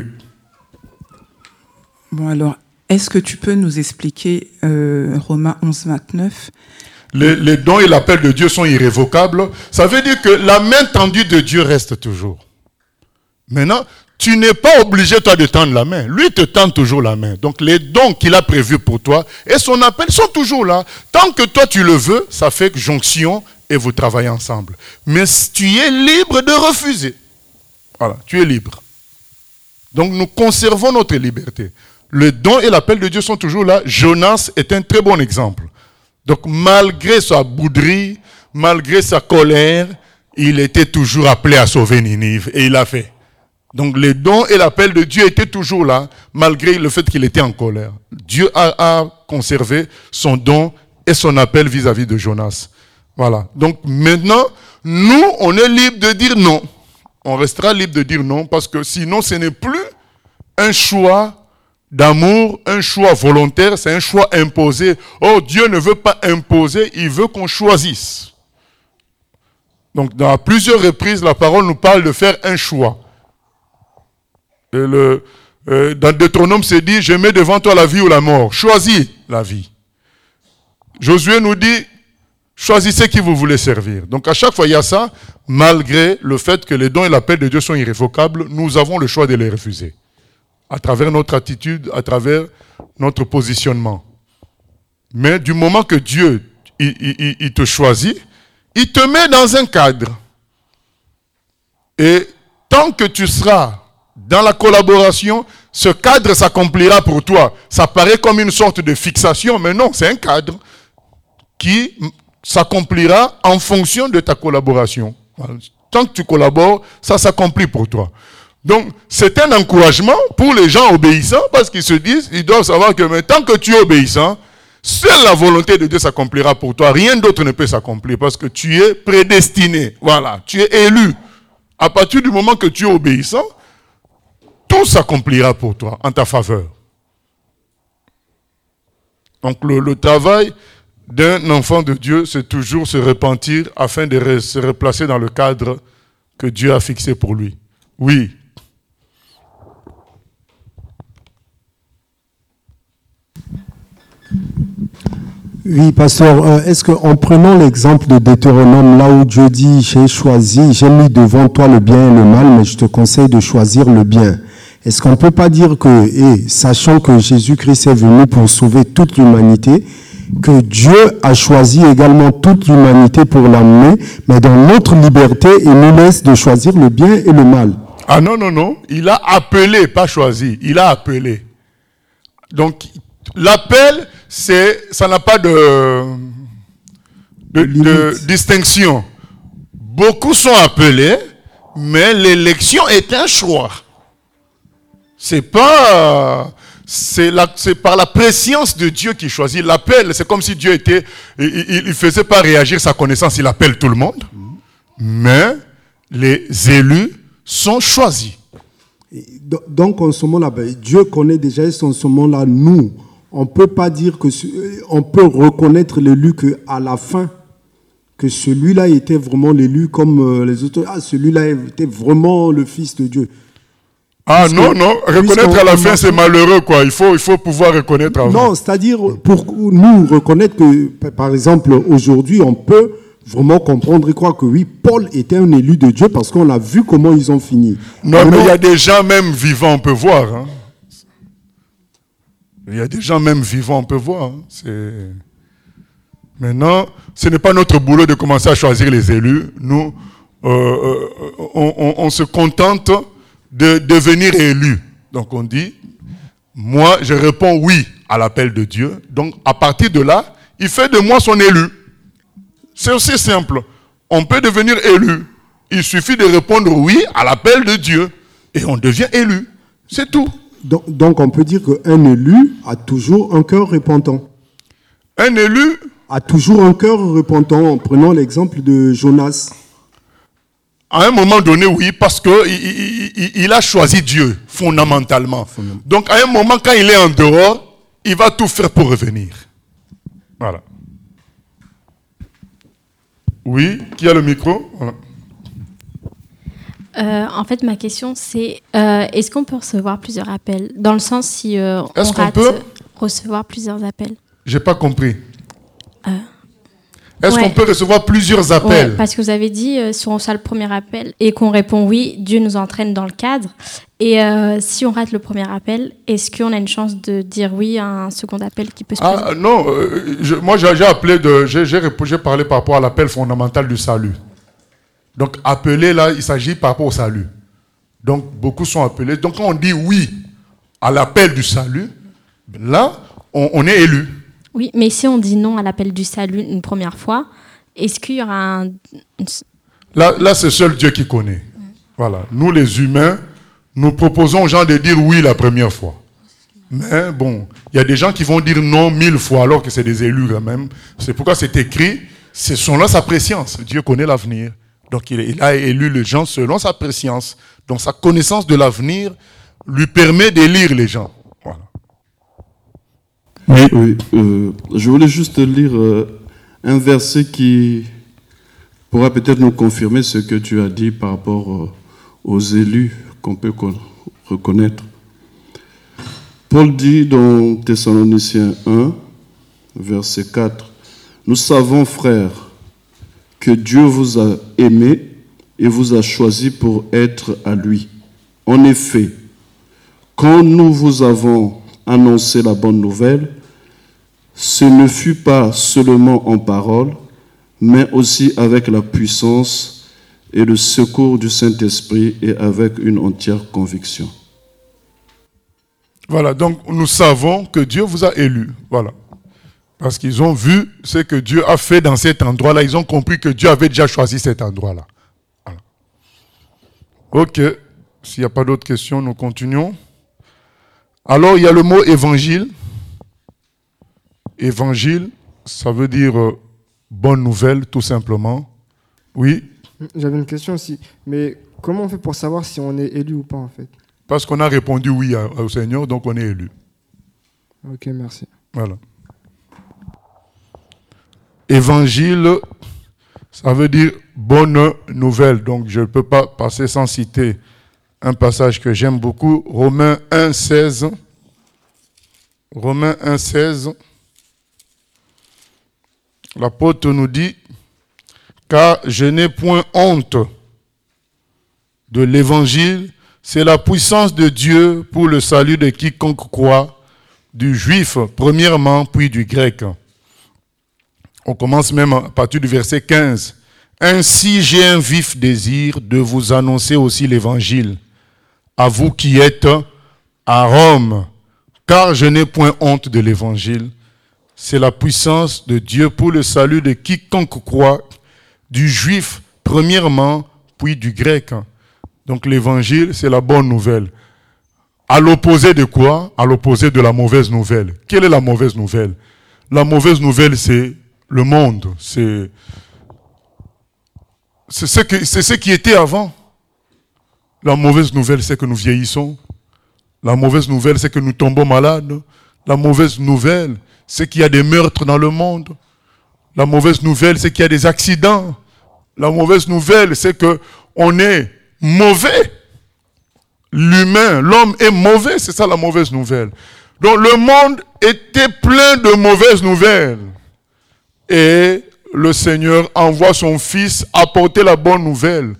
Bon alors, est-ce que tu peux nous expliquer euh, Romains onze, vingt-neuf ? Les, les dons et l'appel de Dieu sont irrévocables. Ça veut dire que la main tendue de Dieu reste toujours. Maintenant, tu n'es pas obligé, toi, de tendre la main. Lui te tend toujours la main. Donc, les dons qu'il a prévus pour toi et son appel sont toujours là. Tant que toi, tu le veux, ça fait jonction et vous travaillez ensemble. Mais tu es libre de refuser. Voilà, tu es libre. Donc, nous conservons notre liberté. Le don et l'appel de Dieu sont toujours là. Jonas est un très bon exemple. Donc, malgré sa bouderie, malgré sa colère, il était toujours appelé à sauver Ninive. Et il l'a fait. Donc, les dons et l'appel de Dieu étaient toujours là, malgré le fait qu'il était en colère. Dieu a, a conservé son don et son appel vis-à-vis de Jonas. Voilà. Donc, maintenant, nous, on est libre de dire non. On restera libre de dire non, parce que sinon, ce n'est plus un choix d'amour, un choix volontaire, c'est un choix imposé. Oh, Dieu ne veut pas imposer, il veut qu'on choisisse. Donc, dans plusieurs reprises, la parole nous parle de faire un choix. Et le, euh, dans Deutéronome, c'est dit, je mets devant toi la vie ou la mort. Choisis la vie. Josué nous dit, choisissez qui vous voulez servir. Donc, à chaque fois, il y a ça, malgré le fait que les dons et l'appel de Dieu sont irrévocables, nous avons le choix de les refuser. À travers notre attitude, à travers notre positionnement. Mais du moment que Dieu, il, il, il te choisit, il te met dans un cadre. Et tant que tu seras dans la collaboration, ce cadre s'accomplira pour toi. Ça paraît comme une sorte de fixation, mais non, c'est un cadre qui s'accomplira en fonction de ta collaboration. Tant que tu collabores, ça s'accomplit pour toi. Donc, c'est un encouragement pour les gens obéissants parce qu'ils se disent, ils doivent savoir que mais tant que tu es obéissant, seule la volonté de Dieu s'accomplira pour toi. Rien d'autre ne peut s'accomplir parce que tu es prédestiné. Voilà, tu es élu. À partir du moment que tu es obéissant, tout s'accomplira pour toi en ta faveur. Donc, le, le travail d'un enfant de Dieu, c'est toujours se repentir afin de re, se replacer dans le cadre que Dieu a fixé pour lui. Oui. Oui, pasteur, euh, est-ce qu'en prenant l'exemple de Deutéronome, là où Dieu dit, j'ai choisi, j'ai mis devant toi le bien et le mal, mais je te conseille de choisir le bien. Est-ce qu'on ne peut pas dire que, et sachant que Jésus-Christ est venu pour sauver toute l'humanité, que Dieu a choisi également toute l'humanité pour l'amener, mais dans notre liberté, il nous laisse de choisir le bien et le mal? Ah non, non, non. Il a appelé, pas choisi. Il a appelé. Donc, l'appel, c'est, ça n'a pas de, de, de distinction. Beaucoup sont appelés, mais l'élection est un choix. C'est pas, c'est, la, c'est par la préscience de Dieu qui choisit. L'appel, c'est comme si Dieu était, il, il faisait pas réagir sa connaissance, il appelle tout le monde. Mais les élus sont choisis. Donc, en ce moment-là, Dieu connaît déjà en ce moment-là, nous, on ne peut pas dire que, on peut reconnaître l'élu qu'à la fin, que celui-là était vraiment l'élu comme les autres. Ah, celui-là était vraiment le Fils de Dieu. Ah puisque, non, non, reconnaître à la fin, c'est malheureux, quoi. Il faut, il faut pouvoir reconnaître avant. Non, c'est-à-dire, pour nous reconnaître que, par exemple, aujourd'hui, on peut vraiment comprendre et croire que oui, Paul était un élu de Dieu parce qu'on a vu comment ils ont fini. Non, mais, mais il y a des gens même vivants, on peut voir. Hein. Il y a des gens même vivants, on peut voir. Hein. C'est... Maintenant, ce n'est pas notre boulot de commencer à choisir les élus. Nous, euh, on, on, on se contente de devenir élu. Donc on dit, moi je réponds oui à l'appel de Dieu. Donc à partir de là, il fait de moi son élu. C'est aussi simple. On peut devenir élu. Il suffit de répondre oui à l'appel de Dieu. Et on devient élu. C'est tout. Donc, donc on peut dire qu'un élu a toujours un cœur repentant. Un élu a toujours un cœur repentant. Prenons l'exemple de Jonas. À un moment donné, oui, parce qu'il il, il, il a choisi Dieu, fondamentalement. Donc, à un moment, quand il est en dehors, il va tout faire pour revenir. Voilà. Oui, qui a le micro? Voilà. Euh, en fait, ma question, c'est euh, est-ce qu'on peut recevoir plusieurs appels? Dans le sens, si euh, on Est-ce qu'on rate peut recevoir plusieurs appels. J'ai pas compris. Euh, Est-ce ouais. qu'on peut recevoir plusieurs appels? Ouais, parce que vous avez dit, euh, si on reçoit le premier appel et qu'on répond oui, Dieu nous entraîne dans le cadre. Et euh, si on rate le premier appel, est-ce qu'on a une chance de dire oui à un second appel qui peut se Ah présenter? non, euh, je, moi j'ai j'ai appelé de, j'ai, j'ai, j'ai parlé par rapport à l'appel fondamental du salut. Donc appeler là, il s'agit par rapport au salut. Donc beaucoup sont appelés. Donc quand on dit oui à l'appel du salut, là on, on est élu. Oui, mais si on dit non à l'appel du salut une première fois, est-ce qu'il y aura un... Là, là c'est seul Dieu qui connaît. Mmh. Voilà. Nous les humains, nous proposons aux gens de dire oui la première fois. Mais bon, il y a des gens qui vont dire non mille fois alors que c'est des élus quand même. C'est pourquoi c'est écrit, ce sont là sa préscience. Dieu connaît l'avenir. Donc il, il a élu les gens selon sa préscience. Donc sa connaissance de l'avenir lui permet d'élire les gens. Voilà. Oui, oui euh, je voulais juste lire euh, un verset qui pourra peut-être nous confirmer ce que tu as dit par rapport euh, aux élus qu'on peut reconnaître. Paul dit dans Thessaloniciens un, verset quatre, « Nous savons, frères, que Dieu vous a aimés et vous a choisis pour être à lui. En effet, quand nous vous avons annoncé la bonne nouvelle, ce ne fut pas seulement en parole, mais aussi avec la puissance et le secours du Saint-Esprit et avec une entière conviction. » Voilà, donc nous savons que Dieu vous a élus. Voilà. Parce qu'ils ont vu ce que Dieu a fait dans cet endroit-là. Ils ont compris que Dieu avait déjà choisi cet endroit-là. Voilà. Ok. S'il n'y a pas d'autres questions, nous continuons. Alors, il y a le mot évangile. Évangile, ça veut dire euh, bonne nouvelle, tout simplement. Oui. J'avais une question aussi. Mais comment on fait pour savoir si on est élu ou pas, en fait? Parce qu'on a répondu oui à, au Seigneur, donc on est élu. Ok, merci. Voilà. Évangile, ça veut dire bonne nouvelle. Donc je ne peux pas passer sans citer un passage que j'aime beaucoup. Romains un, seize. Romains un, seize. L'apôtre nous dit, « Car je n'ai point honte de l'évangile, c'est la puissance de Dieu pour le salut de quiconque croit, du juif premièrement, puis du grec. » On commence même à partir du verset quinze. « Ainsi j'ai un vif désir de vous annoncer aussi l'évangile, à vous qui êtes à Rome, car je n'ai point honte de l'évangile. C'est la puissance de Dieu pour le salut de quiconque croit, du juif premièrement, puis du grec. » Donc l'évangile, c'est la bonne nouvelle. À l'opposé de quoi? À l'opposé de la mauvaise nouvelle. Quelle est la mauvaise nouvelle? La mauvaise nouvelle, c'est le monde. C'est c'est ce, que, c'est ce qui était avant. La mauvaise nouvelle, c'est que nous vieillissons. La mauvaise nouvelle, c'est que nous tombons malades. La mauvaise nouvelle, c'est qu'il y a des meurtres dans le monde. La mauvaise nouvelle, c'est qu'il y a des accidents. La mauvaise nouvelle, c'est qu'on est mauvais. L'humain, l'homme est mauvais, c'est ça la mauvaise nouvelle. Donc le monde était plein de mauvaises nouvelles. Et le Seigneur envoie son Fils apporter la bonne nouvelle,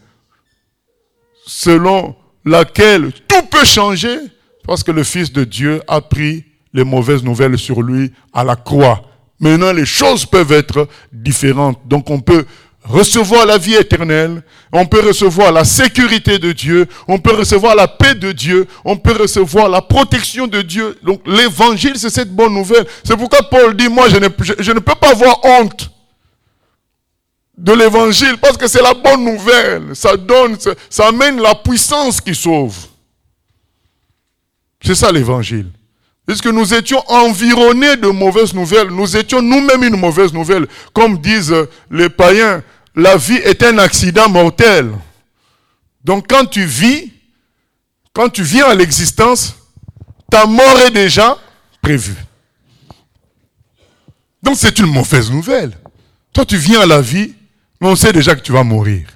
selon laquelle tout peut changer, parce que le Fils de Dieu a pris les mauvaises nouvelles sur lui à la croix. Maintenant, les choses peuvent être différentes. Donc on peut recevoir la vie éternelle, on peut recevoir la sécurité de Dieu, on peut recevoir la paix de Dieu, on peut recevoir la protection de Dieu. Donc l'évangile, c'est cette bonne nouvelle. C'est pourquoi Paul dit, moi je ne, je, je ne peux pas avoir honte de l'évangile, parce que c'est la bonne nouvelle. Ça donne, ça, ça amène la puissance qui sauve. C'est ça l'évangile. Puisque nous étions environnés de mauvaises nouvelles, nous étions nous-mêmes une mauvaise nouvelle. Comme disent les païens, la vie est un accident mortel. Donc quand tu vis, quand tu viens à l'existence, ta mort est déjà prévue. Donc c'est une mauvaise nouvelle. Toi tu viens à la vie, Mais on sait déjà que tu vas mourir.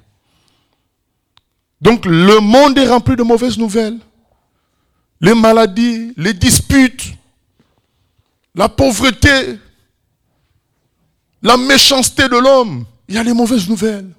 Donc le monde est rempli de mauvaises nouvelles. Les maladies, les disputes, la pauvreté, la méchanceté de l'homme. Il y a les mauvaises nouvelles.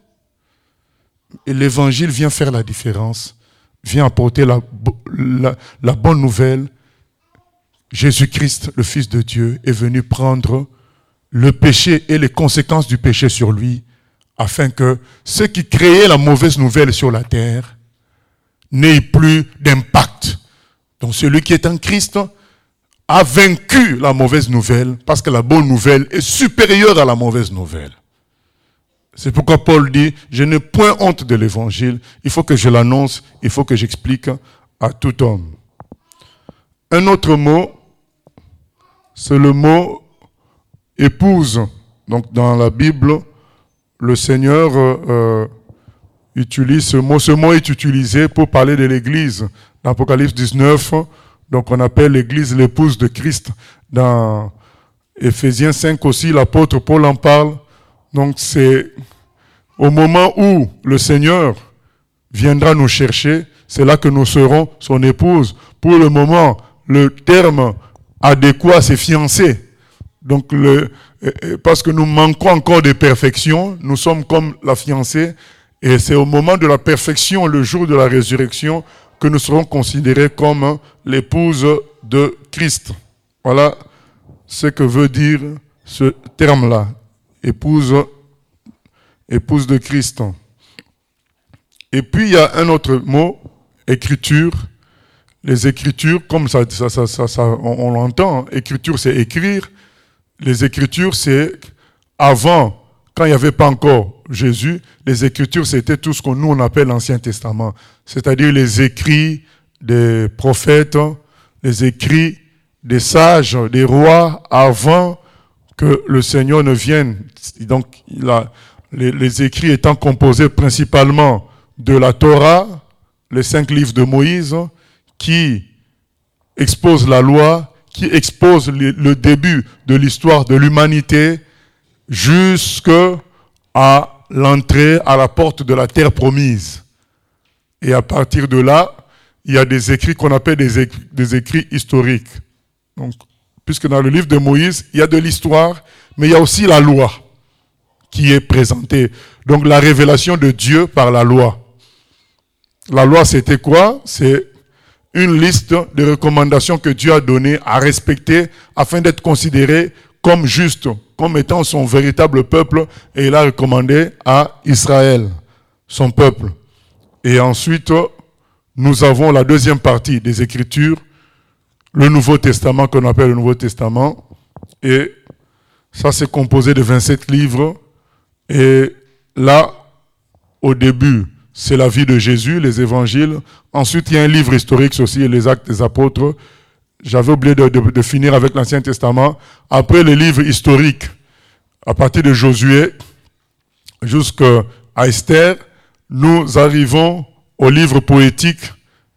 Et l'évangile vient faire la différence, vient apporter la, la, la bonne nouvelle. Jésus-Christ, le Fils de Dieu, est venu prendre le péché et les conséquences du péché sur lui, afin que ceux qui créaient la mauvaise nouvelle sur la terre n'aient plus d'impact. Donc celui qui est en Christ a vaincu la mauvaise nouvelle, parce que la bonne nouvelle est supérieure à la mauvaise nouvelle. C'est pourquoi Paul dit, je n'ai point honte de l'évangile, il faut que je l'annonce, il faut que j'explique à tout homme. Un autre mot, c'est le mot épouse. Donc dans la Bible, le Seigneur euh, utilise ce mot. Ce mot est utilisé pour parler de l'Église. Dans Apocalypse dix-neuf, donc on appelle l'Église l'épouse de Christ. Dans Éphésiens cinq aussi, l'apôtre Paul en parle. Donc c'est au moment où le Seigneur viendra nous chercher, c'est là que nous serons son épouse. Pour le moment, le terme adéquat, c'est fiancé. Donc, le, parce que nous manquons encore de perfection, nous sommes comme la fiancée, et c'est au moment de la perfection, le jour de la résurrection, que nous serons considérés comme l'épouse de Christ. Voilà ce que veut dire ce terme-là, épouse, épouse de Christ. Et puis, il y a un autre mot, écriture. Les écritures, comme ça, ça, ça, ça, ça on, on l'entend, écriture c'est écrire. Les écritures c'est avant, quand il n'y avait pas encore Jésus, les écritures c'était tout ce que nous on appelle l'Ancien Testament. C'est-à-dire les écrits des prophètes, les écrits des sages, des rois, avant que le Seigneur ne vienne. Donc il a, les, les écrits étant composés principalement de la Torah, les cinq livres de Moïse, qui expose la loi, qui expose le, le début de l'histoire de l'humanité jusqu'à l'entrée à la porte de la terre promise. Et à partir de là, il y a des écrits qu'on appelle des écrits, des écrits historiques. Donc, puisque dans le livre de Moïse, il y a de l'histoire, mais il y a aussi la loi qui est présentée. Donc la révélation de Dieu par la loi. La loi, c'était quoi? C'est une liste de recommandations que Dieu a données à respecter afin d'être considéré comme juste, comme étant son véritable peuple, et il a recommandé à Israël, son peuple. Et ensuite, nous avons la deuxième partie des Écritures, le Nouveau Testament qu'on appelle le Nouveau Testament, et ça c'est composé de vingt-sept livres, et là, au début, c'est la vie de Jésus, les évangiles. Ensuite, il y a un livre historique aussi, les Actes des Apôtres. J'avais oublié de, de, de finir avec l'Ancien Testament. Après les livres historiques, à partir de Josué jusqu'à Esther, nous arrivons au livre poétique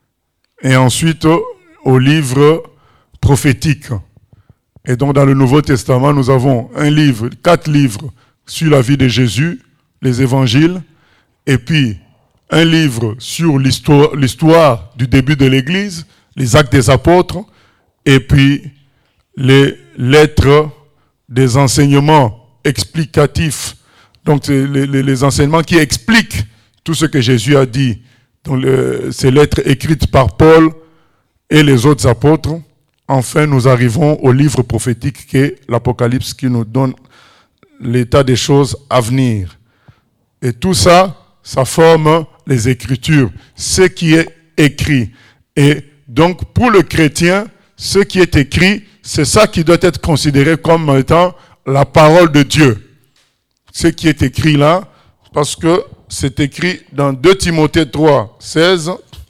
et ensuite au livre prophétique. Et donc dans le Nouveau Testament, nous avons un livre, quatre livres sur la vie de Jésus, les évangiles, et puis un livre sur l'histoire, l'histoire du début de l'Église, les Actes des Apôtres, et puis les lettres des enseignements explicatifs, donc les, les, les enseignements qui expliquent tout ce que Jésus a dit. Donc le, ces lettres écrites par Paul et les autres apôtres. Enfin, nous arrivons au livre prophétique qui est l'Apocalypse, qui nous donne l'état des choses à venir. Et tout ça, ça forme les Écritures, ce qui est écrit. Et donc, pour le chrétien, ce qui est écrit, c'est ça qui doit être considéré comme étant la parole de Dieu. Ce qui est écrit là, parce que c'est écrit dans deux Timothée trois, seize.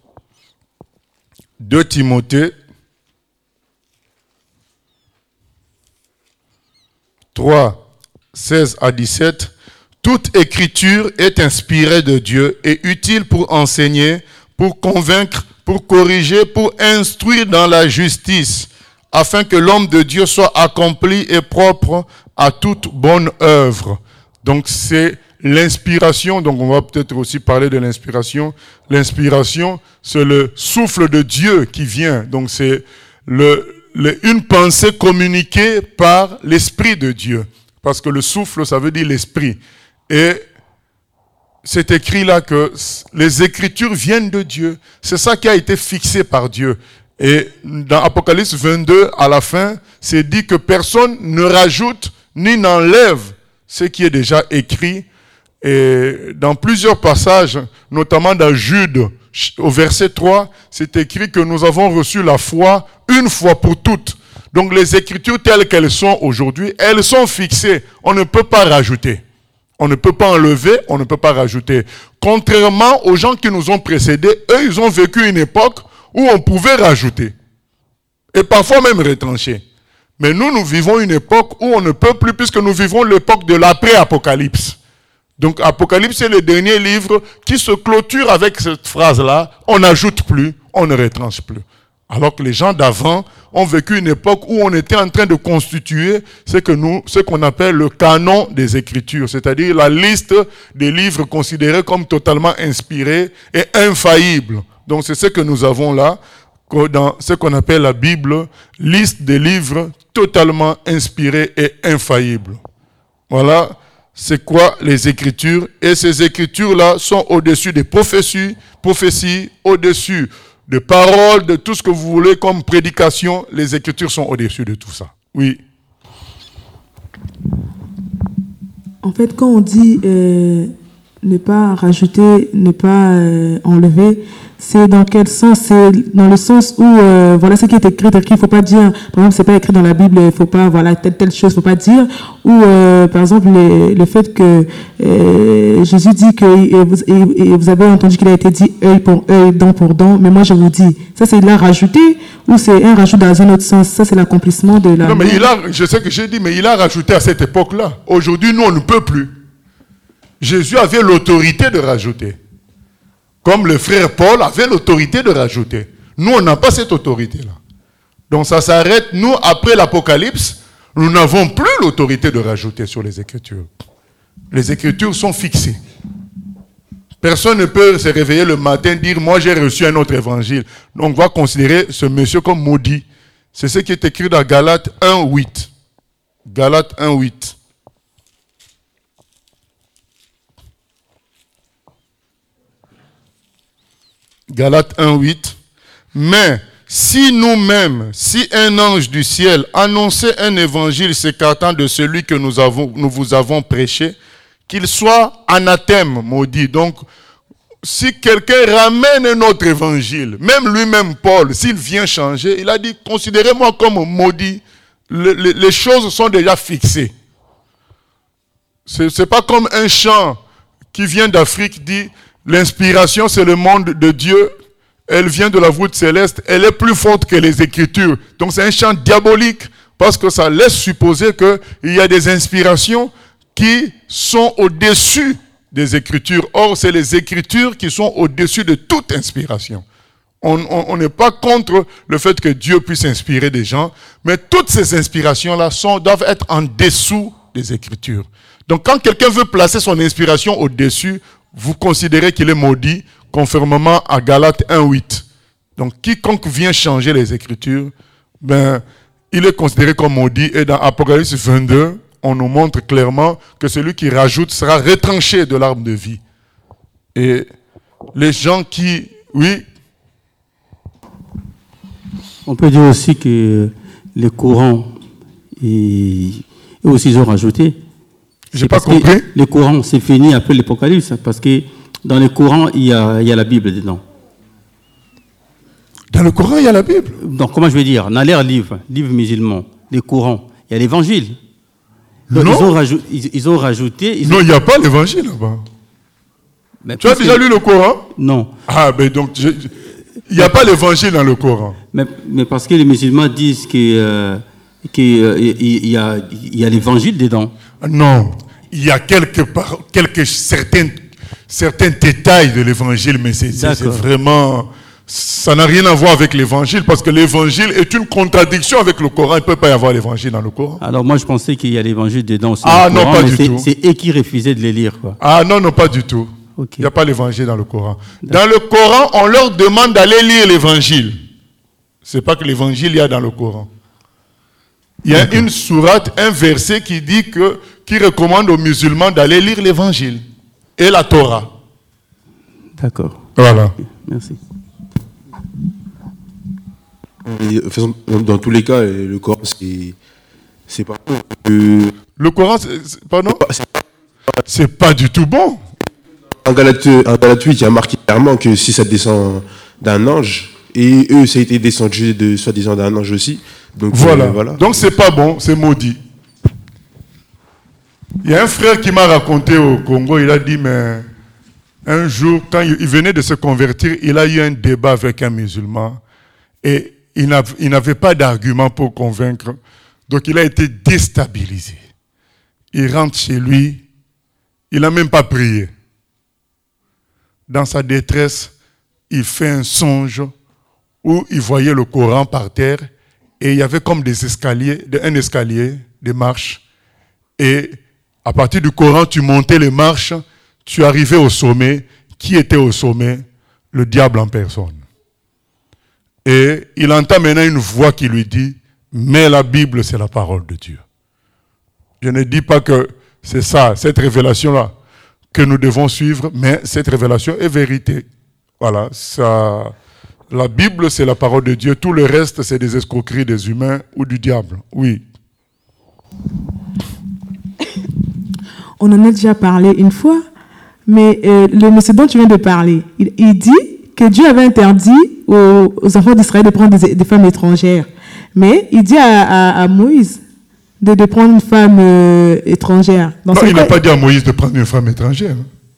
deux Timothée trois, seize à dix-sept. Toute écriture est inspirée de Dieu et utile pour enseigner, pour convaincre, pour corriger, pour instruire dans la justice, afin que l'homme de Dieu soit accompli et propre à toute bonne œuvre. Donc c'est l'inspiration, donc on va peut-être aussi parler de l'inspiration. L'inspiration, c'est le souffle de Dieu qui vient. Donc c'est le, le, une pensée communiquée par l'Esprit de Dieu. Parce que le souffle, ça veut dire l'Esprit. Et c'est écrit là que les Écritures viennent de Dieu. C'est ça qui a été fixé par Dieu. Et dans Apocalypse vingt-deux, à la fin, c'est dit que personne ne rajoute ni n'enlève ce qui est déjà écrit. Et dans plusieurs passages, notamment dans Jude, au verset trois, c'est écrit que nous avons reçu la foi une fois pour toutes. Donc les Écritures telles qu'elles sont aujourd'hui, elles sont fixées. On ne peut pas rajouter. On ne peut pas enlever, on ne peut pas rajouter. Contrairement aux gens qui nous ont précédés, eux, ils ont vécu une époque où on pouvait rajouter. Et parfois même retrancher. Mais nous, nous vivons une époque où on ne peut plus, puisque nous vivons l'époque de l'après-apocalypse. Donc, Apocalypse est le dernier livre qui se clôture avec cette phrase-là. On n'ajoute plus, on ne retranche plus. Alors que les gens d'avant ont vécu une époque où on était en train de constituer ce que nous, ce qu'on appelle le canon des Écritures, c'est-à-dire la liste des livres considérés comme totalement inspirés et infaillibles. Donc c'est ce que nous avons là, dans ce qu'on appelle la Bible, liste des livres totalement inspirés et infaillibles. Voilà, c'est quoi les Écritures? Et ces Écritures-là sont au-dessus des prophéties, prophéties, au-dessus de paroles, de tout ce que vous voulez comme prédication. Les Écritures sont au-dessus de tout ça. Oui. En fait, quand on dit euh, ne pas rajouter, ne pas euh, enlever, c'est dans quel sens? C'est dans le sens où, euh, voilà ce qui est écrit, il ne faut pas dire, par exemple, c'est pas écrit dans la Bible, il ne faut pas, voilà, telle, telle chose, il ne faut pas dire, ou, euh, par exemple, les, le fait que euh, Jésus dit que et vous, et, et vous avez entendu qu'il a été dit œil pour œil, dent pour dent, mais moi je vous dis, ça c'est là rajouté, ou c'est un rajout dans un autre sens? Ça c'est l'accomplissement de la... Non, mais il a, je sais que j'ai dit, mais il a rajouté à cette époque-là. Aujourd'hui, nous, on ne peut plus. Jésus avait l'autorité de rajouter. Comme le frère Paul avait l'autorité de rajouter. Nous, on n'a pas cette autorité-là. Donc ça s'arrête. Nous, après l'Apocalypse, nous n'avons plus l'autorité de rajouter sur les Écritures. Les Écritures sont fixées. Personne ne peut se réveiller le matin et dire « Moi, j'ai reçu un autre évangile ». Donc on va considérer ce monsieur comme maudit. C'est ce qui est écrit dans Galates un huit. Galates un huit. Galates un huit. Mais si nous-mêmes, si un ange du ciel annonçait un évangile s'écartant de celui que nous, avons, nous vous avons prêché, qu'il soit anathème, maudit. Donc, si quelqu'un ramène un autre évangile, même lui-même Paul, s'il vient changer, il a dit, considérez-moi comme maudit. Le, le, les choses sont déjà fixées. Ce n'est pas comme un chant qui vient d'Afrique, dit, l'inspiration, c'est le monde de Dieu. Elle vient de la voûte céleste. Elle est plus forte que les Écritures. Donc c'est un chant diabolique parce que ça laisse supposer qu'il y a des inspirations qui sont au-dessus des Écritures. Or, c'est les Écritures qui sont au-dessus de toute inspiration. On n'est pas contre le fait que Dieu puisse inspirer des gens, mais toutes ces inspirations-là sont, doivent être en dessous des Écritures. Donc quand quelqu'un veut placer son inspiration au-dessus, vous considérez qu'il est maudit, conformément à Galates un huit. Donc, quiconque vient changer les Écritures, ben, il est considéré comme maudit. Et dans Apocalypse vingt-deux, on nous montre clairement que celui qui rajoute sera retranché de l'arbre de vie. Et les gens qui... Oui. On peut dire aussi que les courants, et, eux aussi, ils ont rajouté. J'ai pas compris. Les courants, c'est fini après l'Apocalypse, parce que dans les courants, il y a, il y a la Bible dedans. Dans le Coran, il y a la Bible? Donc, comment je vais dire? Dans leurs livres, livres musulmans, les courants, il y a l'Évangile. Donc, non. Ils ont, rajou ils, ils ont rajouté... Ils non, ont... il n'y a pas l'Évangile là-bas. Mais tu as déjà lu le Coran? Non. Ah, ben donc, je... il n'y a pas l'Évangile dans le Coran. Mais, mais parce que les musulmans disent qu'il euh, euh, y, y a, y a l'Évangile dedans. Non. Il y a quelques, quelques certains, certains détails de l'Évangile, mais c'est vraiment... Ça n'a rien à voir avec l'évangile, parce que l'évangile est une contradiction avec le Coran. Il ne peut pas y avoir l'évangile dans le Coran. Alors moi, je pensais qu'il y a l'évangile dedans aussi. Ah non, Coran, pas mais du c'est, tout. C'est eux qui refusaient de les lire, quoi. Ah non, non, pas du tout. Okay. Il n'y a pas l'évangile dans le Coran. Dans le Coran, on leur demande d'aller lire l'évangile. Ce n'est pas que l'évangile il y a dans le Coran. Il y a une sourate, un verset qui dit que, qui recommande aux musulmans d'aller lire l'évangile et la Torah. D'accord. Voilà. Okay. Merci. Et, dans tous les cas, le Coran, c'est, c'est pas bon. Euh, le Coran, c'est, c'est, pardon c'est pas, c'est pas du tout bon. En Galate, en Galate huit, il y a marqué clairement que si ça descend d'un ange, et eux, ça a été descendu de soi-disant d'un ange aussi. Donc, voilà. Euh, voilà. Donc c'est pas bon, c'est maudit. Il y a un frère qui m'a raconté au Congo, il a dit, mais un jour, quand il venait de se convertir, il a eu un débat avec un musulman, et il n'avait pas d'argument pour convaincre, donc il a été déstabilisé. Il rentre chez lui, il n'a même pas prié. Dans sa détresse, il fait un songe où il voyait le Coran par terre et il y avait comme des escaliers, un escalier, des marches. Et à partir du Coran, tu montais les marches, tu arrivais au sommet. Qui était au sommet? Le diable en personne. Et il entend maintenant une voix qui lui dit, mais la Bible, c'est la parole de Dieu. Je ne dis pas que c'est ça, cette révélation-là, que nous devons suivre, mais cette révélation est vérité. Voilà, ça, la Bible, c'est la parole de Dieu. Tout le reste, c'est des escroqueries des humains ou du diable. Oui. On en a déjà parlé une fois, mais euh, le monsieur dont tu viens de parler, il, il dit que Dieu avait interdit aux, aux enfants d'Israël de prendre des, des femmes étrangères. Mais il dit à, à, à Moïse de, de prendre une femme euh, étrangère. Dans non, il n'a pas dit à Moïse de prendre une femme étrangère.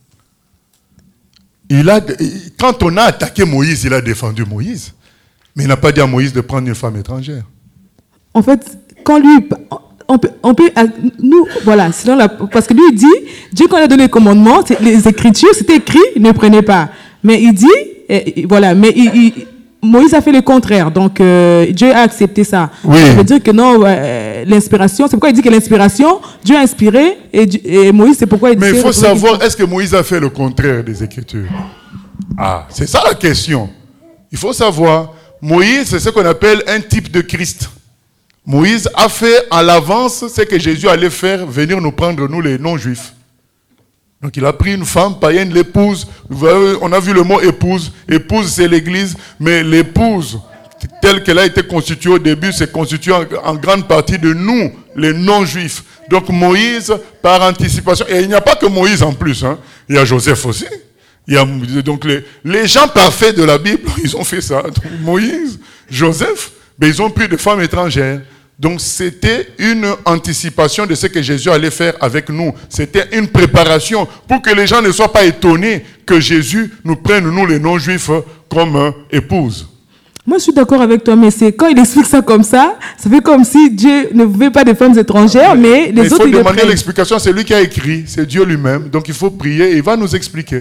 Il a, quand on a attaqué Moïse, il a défendu Moïse. Mais il n'a pas dit à Moïse de prendre une femme étrangère. En fait, quand lui... On peut, on peut, nous, voilà, sinon la, parce que lui il dit, Dieu quand il a donné le commandement, les Écritures, c'était écrit, il ne prenait pas. Mais il dit, et, voilà, mais il, il, Moïse a fait le contraire, donc euh, Dieu a accepté ça. Oui. Ça veut dire que non, euh, l'inspiration, c'est pourquoi il dit que l'inspiration, Dieu a inspiré, et, et Moïse, c'est pourquoi il dit... Mais il faut savoir, est-ce que Moïse a fait le contraire des Écritures? Ah, c'est ça la question. Il faut savoir, Moïse, c'est ce qu'on appelle un type de Christ. Moïse a fait à l'avance ce que Jésus allait faire, venir nous prendre, nous les non-juifs. Donc il a pris une femme païenne, l'épouse. On a vu le mot épouse. Épouse, c'est l'église. Mais l'épouse, telle qu'elle a été constituée au début, c'est constituée en, en grande partie de nous, les non-juifs. Donc Moïse, par anticipation, et il n'y a pas que Moïse en plus, hein. Il y a Joseph aussi. Il y a, donc les, les gens parfaits de la Bible, ils ont fait ça. Donc, Moïse, Joseph, ben, ils ont pris des femmes étrangères. Donc c'était une anticipation de ce que Jésus allait faire avec nous. C'était une préparation pour que les gens ne soient pas étonnés que Jésus nous prenne, nous les non-juifs, comme euh, épouse. Moi je suis d'accord avec toi, mais c'est quand il explique ça comme ça, ça fait comme si Dieu ne voulait pas de femmes étrangères, mais les mais autres... Il faut demander l'explication, c'est lui qui a écrit, c'est Dieu lui-même. Donc il faut prier et il va nous expliquer.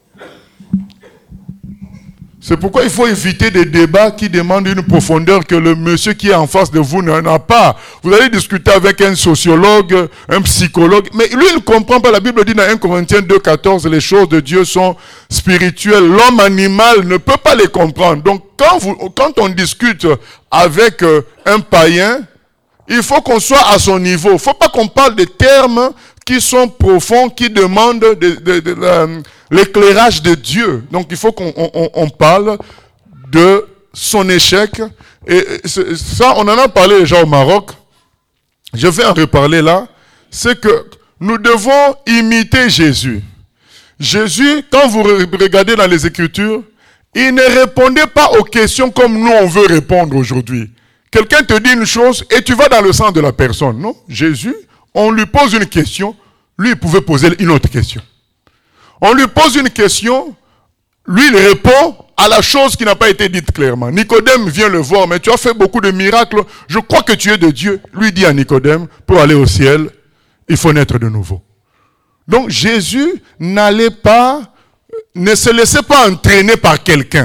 C'est pourquoi il faut éviter des débats qui demandent une profondeur que le monsieur qui est en face de vous n'a pas. Vous allez discuter avec un sociologue, un psychologue, mais lui il ne comprend pas. La Bible dit dans un Corinthiens deux, quatorze, les choses de Dieu sont spirituelles. L'homme animal ne peut pas les comprendre. Donc quand, vous, quand on discute avec un païen, il faut qu'on soit à son niveau. Il ne faut pas qu'on parle de termes qui sont profonds, qui demandent de, de, de, de, l'éclairage de Dieu. Donc il faut qu'on on, on parle de son échec. Et ça, on en a parlé déjà au Maroc. Je vais en reparler là. C'est que nous devons imiter Jésus. Jésus, quand vous regardez dans les Écritures, il ne répondait pas aux questions comme nous on veut répondre aujourd'hui. Quelqu'un te dit une chose et tu vas dans le sens de la personne. Non, Jésus, on lui pose une question, lui il pouvait poser une autre question. On lui pose une question, lui il répond à la chose qui n'a pas été dite clairement. Nicodème vient le voir, mais tu as fait beaucoup de miracles, je crois que tu es de Dieu. Lui dit à Nicodème, pour aller au ciel, il faut naître de nouveau. Donc Jésus n'allait pas, ne se laissait pas entraîner par quelqu'un.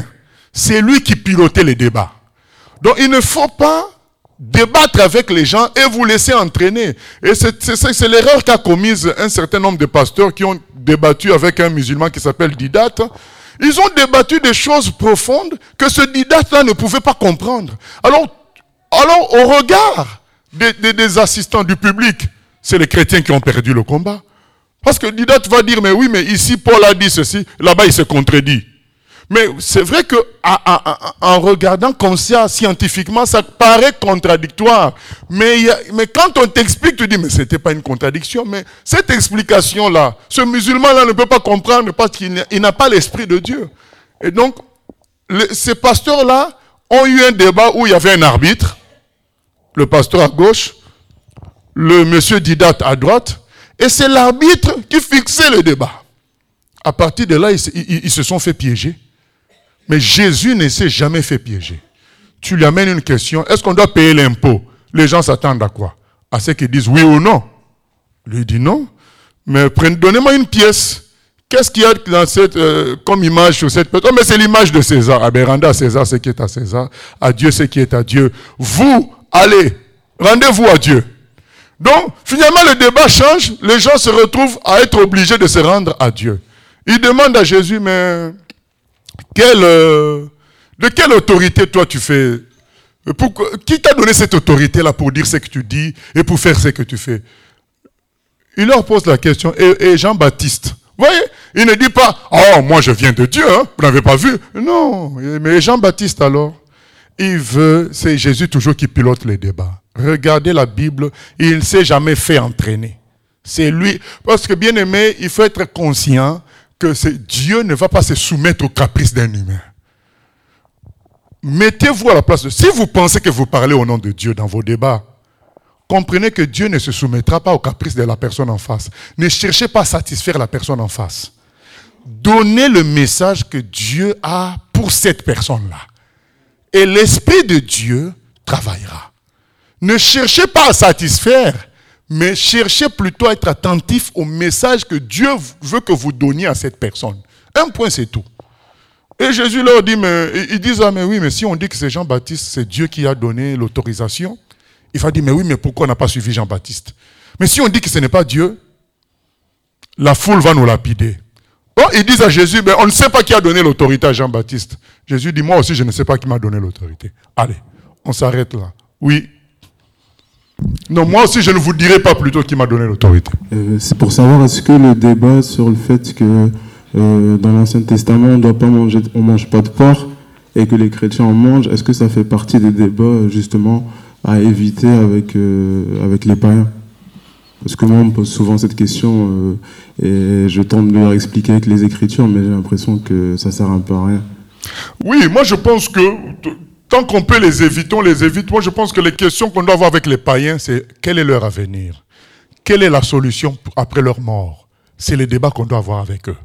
C'est lui qui pilotait les débats. Donc il ne faut pas débattre avec les gens et vous laisser entraîner. Et c'est, c'est, c'est l'erreur qu'a commise un certain nombre de pasteurs qui ont débattu avec un musulman qui s'appelle Didate. Ils ont débattu des choses profondes que ce Didate-là ne pouvait pas comprendre. Alors, alors au regard des, des, des assistants du public, c'est les chrétiens qui ont perdu le combat. Parce que Didate va dire, mais oui, mais ici Paul a dit ceci, là-bas il se contredit. Mais c'est vrai que en regardant comme ça, scientifiquement, ça paraît contradictoire. Mais, y a, mais quand on t'explique, tu dis, mais ce n'était pas une contradiction. Mais cette explication-là, ce musulman-là ne peut pas comprendre parce qu'il n'a pas l'esprit de Dieu. Et donc, le, ces pasteurs-là ont eu un débat où il y avait un arbitre, le pasteur à gauche, le monsieur Didate à droite, et c'est l'arbitre qui fixait le débat. À partir de là, ils, ils, ils se sont fait piéger. Mais Jésus ne s'est jamais fait piéger. Tu lui amènes une question, est-ce qu'on doit payer l'impôt? Les gens s'attendent à quoi? À ce qu'ils disent oui ou non. Lui dit non, mais donnez-moi une pièce. Qu'est-ce qu'il y a dans cette, euh, comme image sur cette personne? Mais c'est l'image de César. Ah ben rendez à César ce qui est à César, à Dieu ce qui est à Dieu. Vous, allez, rendez-vous à Dieu. Donc, finalement, le débat change, les gens se retrouvent à être obligés de se rendre à Dieu. Ils demandent à Jésus, mais... Quelle, euh, de quelle autorité toi tu fais? Pour, qui t'a donné cette autorité-là pour dire ce que tu dis et pour faire ce que tu fais? Il leur pose la question. Et, et Jean-Baptiste, vous voyez, il ne dit pas, oh, moi je viens de Dieu, hein, vous n'avez pas vu? Non, mais Jean-Baptiste alors, il veut, c'est Jésus toujours qui pilote les débats. Regardez la Bible, il ne s'est jamais fait entraîner. C'est lui, parce que bien aimé, il faut être conscient que Dieu ne va pas se soumettre aux caprices d'un humain. Mettez-vous à la place de... Si vous pensez que vous parlez au nom de Dieu dans vos débats, comprenez que Dieu ne se soumettra pas aux caprices de la personne en face. Ne cherchez pas à satisfaire la personne en face. Donnez le message que Dieu a pour cette personne-là. Et l'Esprit de Dieu travaillera. Ne cherchez pas à satisfaire, mais cherchez plutôt à être attentif au message que Dieu veut que vous donniez à cette personne. Un point, c'est tout. Et Jésus leur dit, mais ils disent, ah mais oui, mais si on dit que c'est Jean-Baptiste, c'est Dieu qui a donné l'autorisation, il va dire, mais oui, mais pourquoi on n'a pas suivi Jean-Baptiste? Mais si on dit que ce n'est pas Dieu, la foule va nous lapider. Bon, ils disent à Jésus, mais on ne sait pas qui a donné l'autorité à Jean-Baptiste. Jésus dit, moi aussi, je ne sais pas qui m'a donné l'autorité. Allez, on s'arrête là. Oui. Non, moi aussi, je ne vous dirai pas plutôt qui m'a donné l'autorité. Euh, c'est pour savoir, est-ce que le débat sur le fait que euh, dans l'Ancien Testament, on doit pas manger, on mange pas de porc, et que les chrétiens en mangent, est-ce que ça fait partie des débats, justement, à éviter avec, euh, avec les païens? Parce que moi, on me pose souvent cette question, euh, et je tente de leur expliquer avec les Écritures, mais j'ai l'impression que ça sert un peu à rien. Oui, moi je pense que... Tant qu'on peut les éviter, on les évite. Moi, je pense que les questions qu'on doit avoir avec les païens, c'est quel est leur avenir? Quelle est la solution après leur mort? C'est les débats qu'on doit avoir avec eux.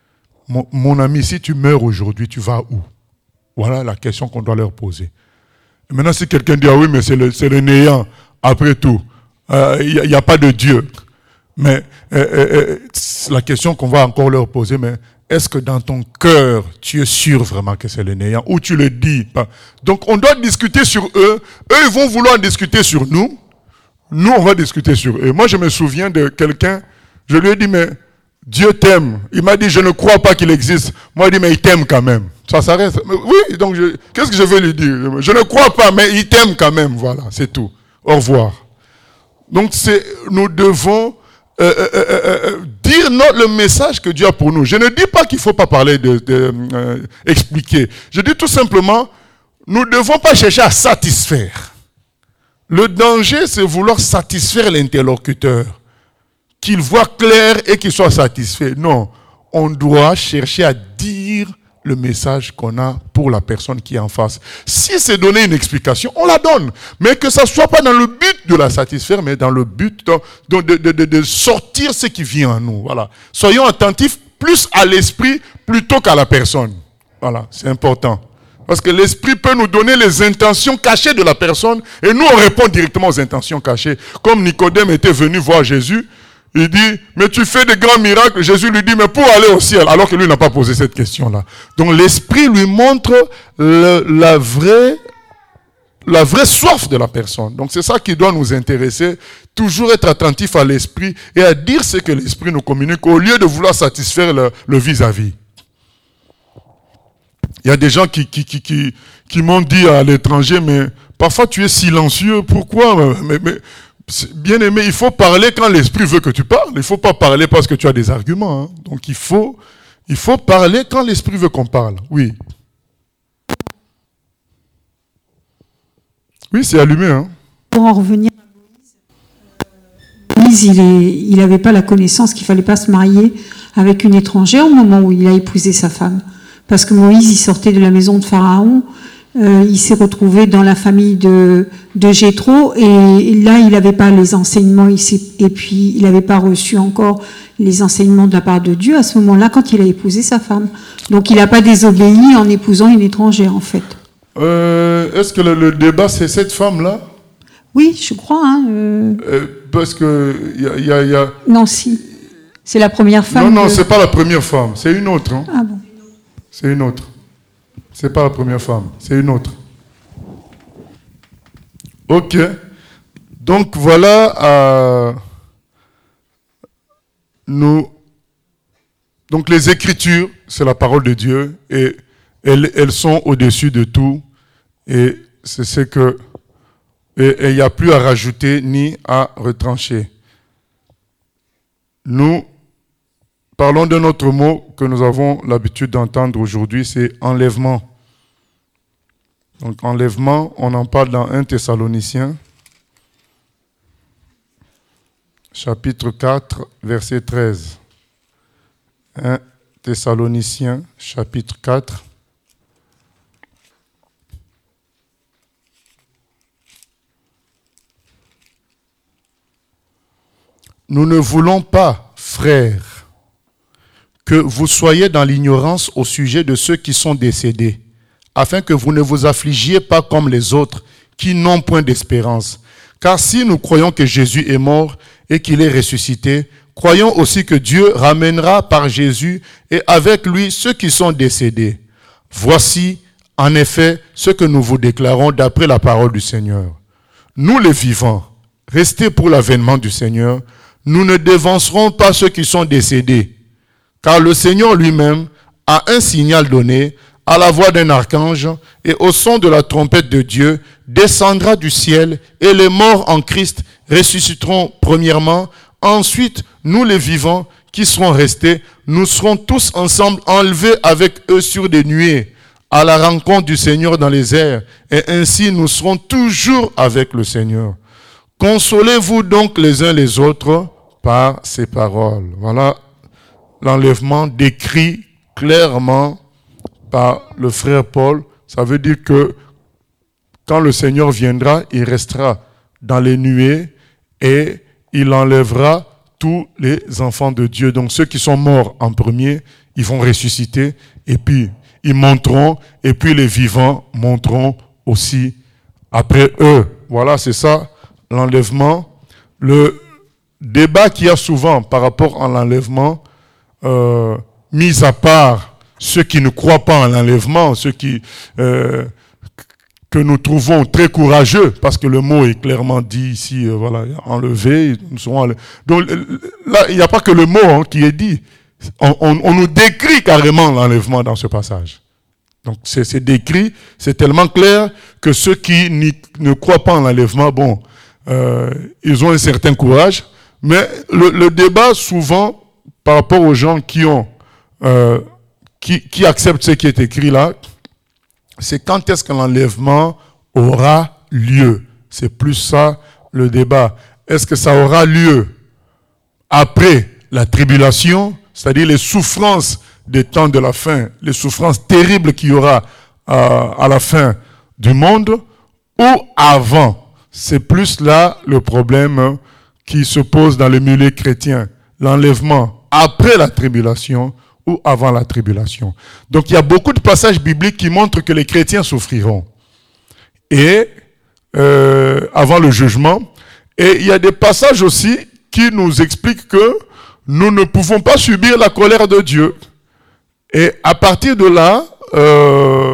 Mon, mon ami, si tu meurs aujourd'hui, tu vas où? Voilà la question qu'on doit leur poser. Et maintenant, si quelqu'un dit, ah oui, mais c'est le, c'est le néant, après tout, il euh, n'y a, a pas de Dieu. Mais euh, euh, la question qu'on va encore leur poser, mais est-ce que dans ton cœur, tu es sûr vraiment que c'est le néant? Ou tu le dis? Donc on doit discuter sur eux. Eux, ils vont vouloir discuter sur nous. Nous, on va discuter sur eux. Moi, je me souviens de quelqu'un, je lui ai dit, mais Dieu t'aime. Il m'a dit, je ne crois pas qu'il existe. Moi, il dit, mais il t'aime quand même. Ça s'arrête. Oui, donc je, qu'est-ce que je vais lui dire? Je ne crois pas, mais il t'aime quand même. Voilà, c'est tout. Au revoir. Donc, c'est, nous devons... Euh, euh, euh, euh, dire non, le message que Dieu a pour nous. Je ne dis pas qu'il ne faut pas parler de, de euh, expliquer. Je dis tout simplement, nous ne devons pas chercher à satisfaire. Le danger, c'est vouloir satisfaire l'interlocuteur, qu'il voit clair et qu'il soit satisfait. Non, on doit chercher à dire le message qu'on a pour la personne qui est en face. Si c'est donner une explication, on la donne. Mais que ça ne soit pas dans le but de la satisfaire, mais dans le but de, de, de, de, de sortir ce qui vient en nous. Voilà. Soyons attentifs plus à l'esprit plutôt qu'à la personne. Voilà, c'est important. Parce que l'esprit peut nous donner les intentions cachées de la personne et nous on répond directement aux intentions cachées. Comme Nicodème était venu voir Jésus, il dit, mais tu fais de grands miracles. Jésus lui dit, mais pour aller au ciel, alors que lui n'a pas posé cette question-là. Donc l'Esprit lui montre le, la vraie, la vraie soif de la personne. Donc c'est ça qui doit nous intéresser, toujours être attentif à l'Esprit et à dire ce que l'Esprit nous communique au lieu de vouloir satisfaire le, le vis-à-vis. Il y a des gens qui, qui, qui, qui, qui m'ont dit à l'étranger, mais parfois tu es silencieux, pourquoi? mais, mais, Bien aimé, il faut parler quand l'Esprit veut que tu parles. Il ne faut pas parler parce que tu as des arguments. Hein. Donc il faut, il faut parler quand l'Esprit veut qu'on parle. Oui. Oui, c'est allumé. Hein. Pour en revenir à Moïse, il n'avait pas la connaissance qu'il ne fallait pas se marier avec une étrangère au moment où il a épousé sa femme. Parce que Moïse, il sortait de la maison de Pharaon. Euh, il s'est retrouvé dans la famille de, de Jéthro et là, il n'avait pas les enseignements il et puis il n'avait pas reçu encore les enseignements de la part de Dieu à ce moment-là quand il a épousé sa femme. Donc, il n'a pas désobéi en épousant une étrangère, en fait. Euh, est-ce que le, le débat, c'est cette femme-là? Oui, je crois. Hein, euh... Euh, parce que il y a, y a... Non, si. C'est la première femme. Non, non, de... c'est pas la première femme. C'est une autre. Hein. Ah bon? C'est une autre. C'est pas la première femme, c'est une autre. Ok. Donc voilà, euh, nous. Donc les Écritures, c'est la parole de Dieu et elles, elles sont au-dessus de tout. Et c'est ce que. Et il n'y a plus à rajouter ni à retrancher. Nous parlons d'un autre mot que nous avons l'habitude d'entendre aujourd'hui, c'est enlèvement. Donc enlèvement, on en parle dans un Thessaloniciens, chapitre quatre, verset treize. un Thessaloniciens, chapitre quatre. Nous ne voulons pas, frères, que vous soyez dans l'ignorance au sujet de ceux qui sont décédés, afin que vous ne vous affligiez pas comme les autres, qui n'ont point d'espérance. Car si nous croyons que Jésus est mort et qu'il est ressuscité, croyons aussi que Dieu ramènera par Jésus et avec lui ceux qui sont décédés. Voici, en effet, ce que nous vous déclarons d'après la parole du Seigneur. Nous les vivants, restés pour l'avènement du Seigneur, nous ne dévancerons pas ceux qui sont décédés, car le Seigneur lui-même a un signal donné, à la voix d'un archange et au son de la trompette de Dieu, descendra du ciel et les morts en Christ ressusciteront premièrement. Ensuite, nous les vivants qui serons restés, nous serons tous ensemble enlevés avec eux sur des nuées à la rencontre du Seigneur dans les airs. Et ainsi, nous serons toujours avec le Seigneur. Consolez-vous donc les uns les autres par ces paroles. Voilà l'enlèvement décrit clairement par le frère Paul. Ça veut dire que quand le Seigneur viendra, il restera dans les nuées et il enlèvera tous les enfants de Dieu. Donc ceux qui sont morts en premier, ils vont ressusciter et puis ils monteront et puis les vivants monteront aussi après eux. Voilà, c'est ça l'enlèvement. Le débat qu'il y a souvent par rapport à l'enlèvement, euh, mis à part ceux qui ne croient pas en l'enlèvement, ceux qui, euh, que nous trouvons très courageux, parce que le mot est clairement dit ici, euh, voilà, enlevé, nous serons enlevés. Donc là, il n'y a pas que le mot hein, qui est dit. On, on, on nous décrit carrément l'enlèvement dans ce passage. Donc c'est, c'est décrit, c'est tellement clair que ceux qui ne croient pas en l'enlèvement, bon, euh, ils ont un certain courage, mais le, le débat souvent, par rapport aux gens qui ont euh, Qui, qui accepte ce qui est écrit là, c'est quand est-ce que l'enlèvement aura lieu. C'est plus ça le débat. Est-ce que ça aura lieu après la tribulation, c'est-à-dire les souffrances des temps de la fin, les souffrances terribles qu'il y aura euh, à la fin du monde, ou avant? C'est plus là le problème qui se pose dans le milieu chrétien. L'enlèvement après la tribulation ou avant la tribulation. Donc il y a beaucoup de passages bibliques qui montrent que les chrétiens souffriront. Et euh, avant le jugement. Et il y a des passages aussi qui nous explique que nous ne pouvons pas subir la colère de Dieu. Et à partir de là, euh,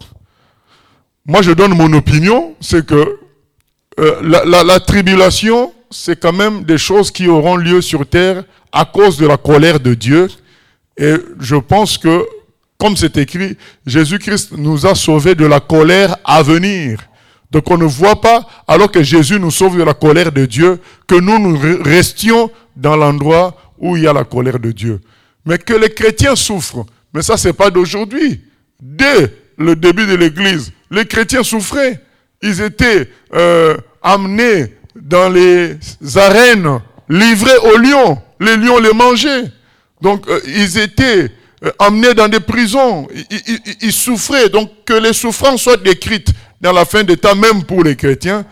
moi je donne mon opinion, c'est que euh, la, la, la tribulation, c'est quand même des choses qui auront lieu sur terre à cause de la colère de Dieu. Et je pense que, comme c'est écrit, Jésus-Christ nous a sauvés de la colère à venir. Donc on ne voit pas, alors que Jésus nous sauve de la colère de Dieu, que nous nous restions dans l'endroit où il y a la colère de Dieu. Mais que les chrétiens souffrent. Mais ça, c'est pas d'aujourd'hui. Dès le début de l'Église, les chrétiens souffraient. Ils étaient euh, amenés dans les arènes, livrés aux lions. Les lions les mangeaient. Donc, euh, ils étaient euh, emmenés dans des prisons. Ils, ils, ils souffraient. Donc, que les souffrances soient décrites dans la fin des temps, même pour les chrétiens,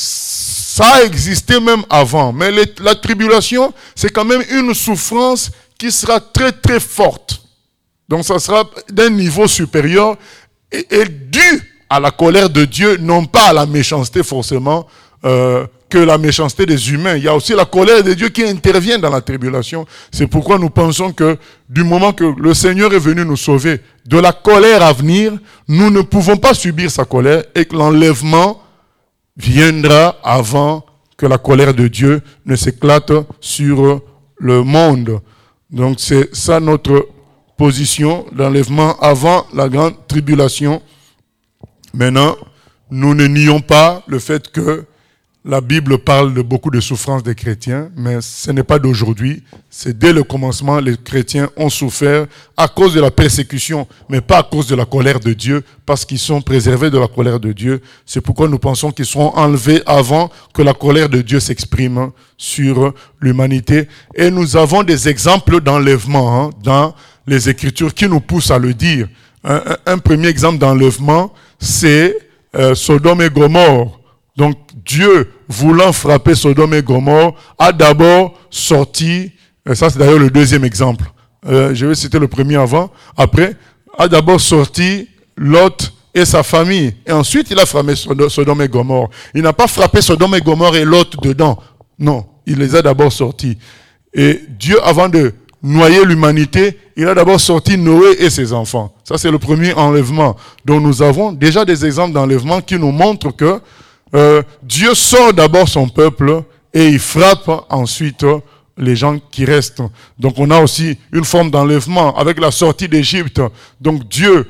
ça a existé même avant. Mais les, la tribulation, c'est quand même une souffrance qui sera très, très forte. Donc, ça sera d'un niveau supérieur et, et dû à la colère de Dieu, non pas à la méchanceté forcément, euh, que la méchanceté des humains. Il y a aussi la colère de Dieu qui intervient dans la tribulation. C'est pourquoi nous pensons que du moment que le Seigneur est venu nous sauver de la colère à venir, nous ne pouvons pas subir sa colère et que l'enlèvement viendra avant que la colère de Dieu ne s'éclate sur le monde. Donc c'est ça notre position d'enlèvement avant la grande tribulation. Maintenant, nous ne nions pas le fait que la Bible parle de beaucoup de souffrances des chrétiens, mais ce n'est pas d'aujourd'hui. C'est dès le commencement, les chrétiens ont souffert à cause de la persécution, mais pas à cause de la colère de Dieu, parce qu'ils sont préservés de la colère de Dieu. C'est pourquoi nous pensons qu'ils seront enlevés avant que la colère de Dieu s'exprime sur l'humanité. Et nous avons des exemples d'enlèvement hein, dans les Écritures qui nous poussent à le dire. Un, un, un premier exemple d'enlèvement, c'est euh, Sodome et Gomorrhe. Donc Dieu, voulant frapper Sodome et Gomorrhe, a d'abord sorti, et ça c'est d'ailleurs le deuxième exemple, euh, je vais citer le premier avant, après, a d'abord sorti Lot et sa famille, et ensuite il a frappé Sodome et Gomorrhe. Il n'a pas frappé Sodome et Gomorrhe et Lot dedans, non, il les a d'abord sortis. Et Dieu, avant de noyer l'humanité, il a d'abord sorti Noé et ses enfants. Ça c'est le premier enlèvement. Donc nous avons déjà des exemples d'enlèvement qui nous montrent que Euh, Dieu sort d'abord son peuple et il frappe ensuite les gens qui restent. Donc on a aussi une forme d'enlèvement avec la sortie d'Égypte. Donc Dieu,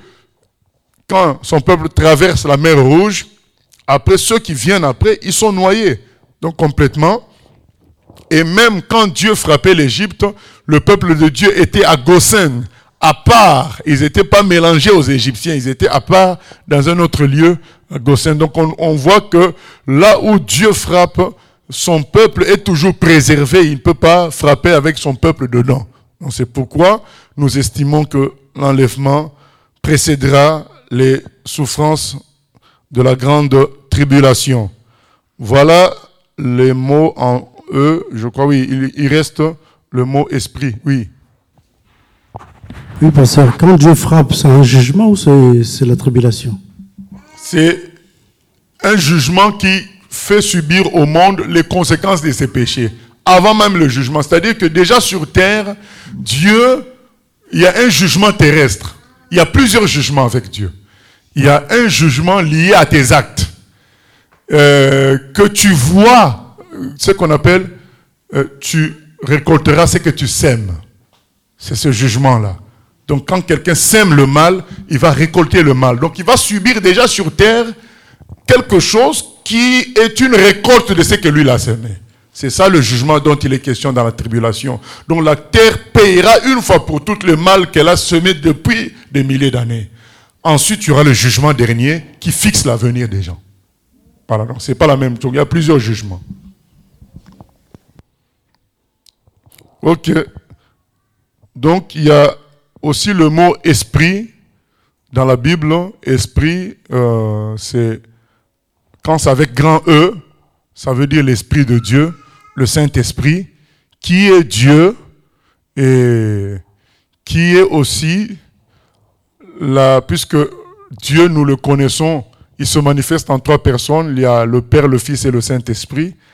quand son peuple traverse la mer Rouge, après ceux qui viennent après, ils sont noyés. Donc complètement. Et même quand Dieu frappait l'Égypte, le peuple de Dieu était à Goshen, à part. Ils n'étaient pas mélangés aux Égyptiens, ils étaient à part dans un autre lieu, à Goshen. Donc on, on voit que là où Dieu frappe, son peuple est toujours préservé. Il ne peut pas frapper avec son peuple dedans. Donc c'est pourquoi nous estimons que l'enlèvement précédera les souffrances de la grande tribulation. Voilà les mots en eux. Je crois, oui, il, il reste le mot esprit, oui. Oui, pasteur, quand Dieu frappe, c'est un jugement ou c'est, c'est la tribulation? C'est un jugement qui fait subir au monde les conséquences de ses péchés, avant même le jugement. C'est-à-dire que déjà sur terre, Dieu, il y a un jugement terrestre. Il y a plusieurs jugements avec Dieu. Il y a un jugement lié à tes actes. Euh, que tu vois, ce qu'on appelle, euh, tu récolteras ce que tu sèmes. C'est ce jugement-là. Donc quand quelqu'un sème le mal, il va récolter le mal. Donc il va subir déjà sur terre quelque chose qui est une récolte de ce que lui a semé. C'est ça le jugement dont il est question dans la tribulation. Donc la terre payera une fois pour toutes le mal qu'elle a semé depuis des milliers d'années. Ensuite, il y aura le jugement dernier qui fixe l'avenir des gens. Voilà, donc c'est pas la même chose. Il y a plusieurs jugements. Ok. Donc il y a aussi le mot esprit dans la Bible. Esprit, euh, c'est quand c'est avec grand E, ça veut dire l'Esprit de Dieu, le Saint-Esprit, qui est Dieu et qui est aussi, la, puisque Dieu, nous le connaissons, il se manifeste en trois personnes, il y a le Père, le Fils et le Saint-Esprit.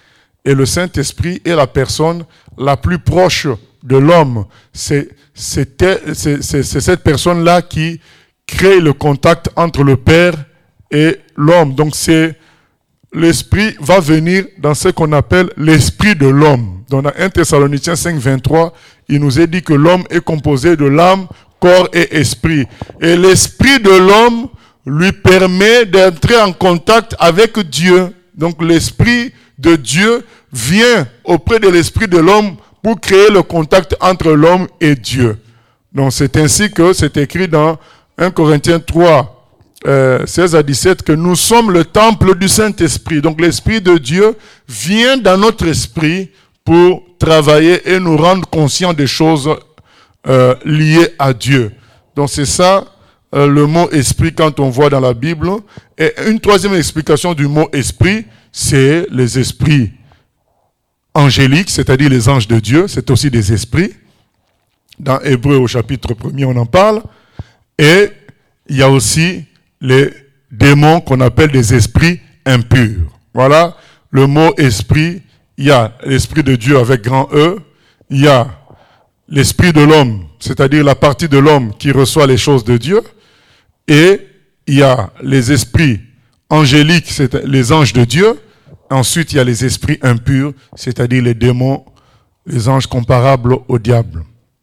Et le Saint-Esprit est la personne la plus proche de l'homme. C'est, c'est, c'est, c'est, c'est cette personne-là qui crée le contact entre le Père et l'homme. Donc c'est l'Esprit va venir dans ce qu'on appelle l'Esprit de l'homme. Dans un Thessaloniciens cinq, vingt-trois, il nous est dit que l'homme est composé de l'âme, corps et esprit. Et l'Esprit de l'homme lui permet d'entrer en contact avec Dieu. Donc l'Esprit de Dieu vient auprès de l'Esprit de l'homme pour créer le contact entre l'homme et Dieu. Donc c'est ainsi que c'est écrit dans un Corinthiens trois, euh, seize à dix-sept, que nous sommes le temple du Saint-Esprit. Donc l'Esprit de Dieu vient dans notre esprit pour travailler et nous rendre conscients des choses euh, liées à Dieu. Donc c'est ça euh, le mot esprit quand on voit dans la Bible. Et une troisième explication du mot esprit, c'est les esprits angéliques, c'est-à-dire les anges de Dieu, c'est aussi des esprits. Dans Hébreux au chapitre premier, on en parle. Et il y a aussi les démons qu'on appelle des esprits impurs. Voilà, le mot esprit, il y a l'esprit de Dieu avec grand E, il y a l'esprit de l'homme, c'est-à-dire la partie de l'homme qui reçoit les choses de Dieu, et il y a les esprits angéliques, c'est les anges de Dieu. Ensuite, il y a les esprits impurs, c'est-à-dire les démons, les anges comparables au diable.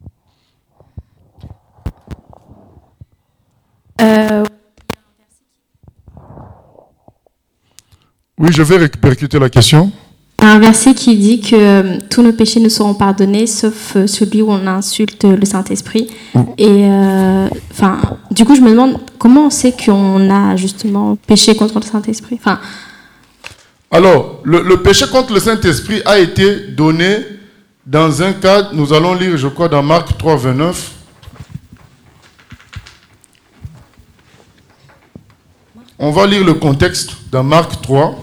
Euh... Oui, je vais répercuter la question. Un verset qui dit que euh, tous nos péchés nous seront pardonnés, sauf euh, celui où on insulte le Saint-Esprit. Mm. Et enfin, euh, du coup, je me demande comment on sait qu'on a justement péché contre le Saint-Esprit. Enfin. Alors, le, le péché contre le Saint-Esprit a été donné dans un cadre. Nous allons lire, je crois, dans Marc trois, vingt-neuf. On va lire le contexte dans Marc trois.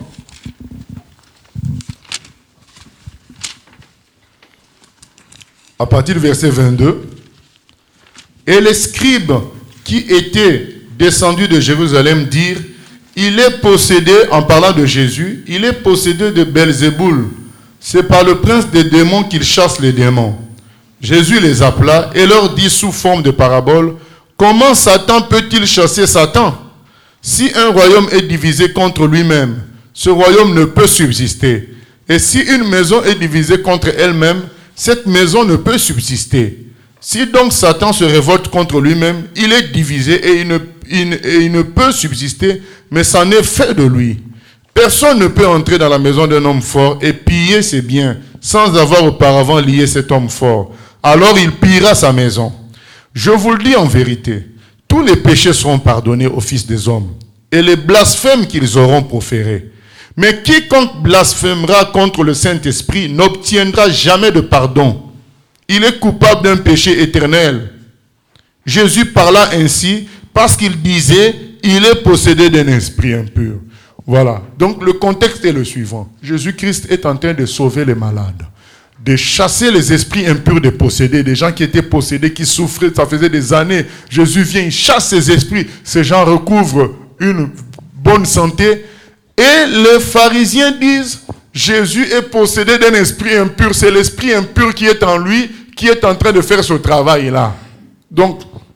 À partir du verset vingt-deux. Et les scribes qui étaient descendus de Jérusalem dirent, il est possédé, en parlant de Jésus, il est possédé de Belzéboul. C'est par le prince des démons qu'il chasse les démons. Jésus les appela et leur dit sous forme de parabole, comment Satan peut-il chasser Satan? Si un royaume est divisé contre lui-même, ce royaume ne peut subsister. Et si une maison est divisée contre elle-même, cette maison ne peut subsister. Si donc Satan se révolte contre lui-même, il est divisé et il ne, il, et il ne peut subsister, mais c'en est fait de lui. Personne ne peut entrer dans la maison d'un homme fort et piller ses biens sans avoir auparavant lié cet homme fort. Alors il pillera sa maison. Je vous le dis en vérité, tous les péchés seront pardonnés aux fils des hommes et les blasphèmes qu'ils auront proférés. Mais quiconque blasphémera contre le Saint-Esprit n'obtiendra jamais de pardon. Il est coupable d'un péché éternel. Jésus parla ainsi parce qu'il disait, il est possédé d'un esprit impur. Voilà. Donc le contexte est le suivant. Jésus-Christ est en train de sauver les malades, de chasser les esprits impurs des possédés, des gens qui étaient possédés, qui souffraient, ça faisait des années. Jésus vient, il chasse ces esprits. Ces gens recouvrent une bonne santé. Et les pharisiens disent, Jésus est possédé d'un esprit impur. C'est l'esprit impur qui est en lui, qui est en train de faire ce travail-là. Donc,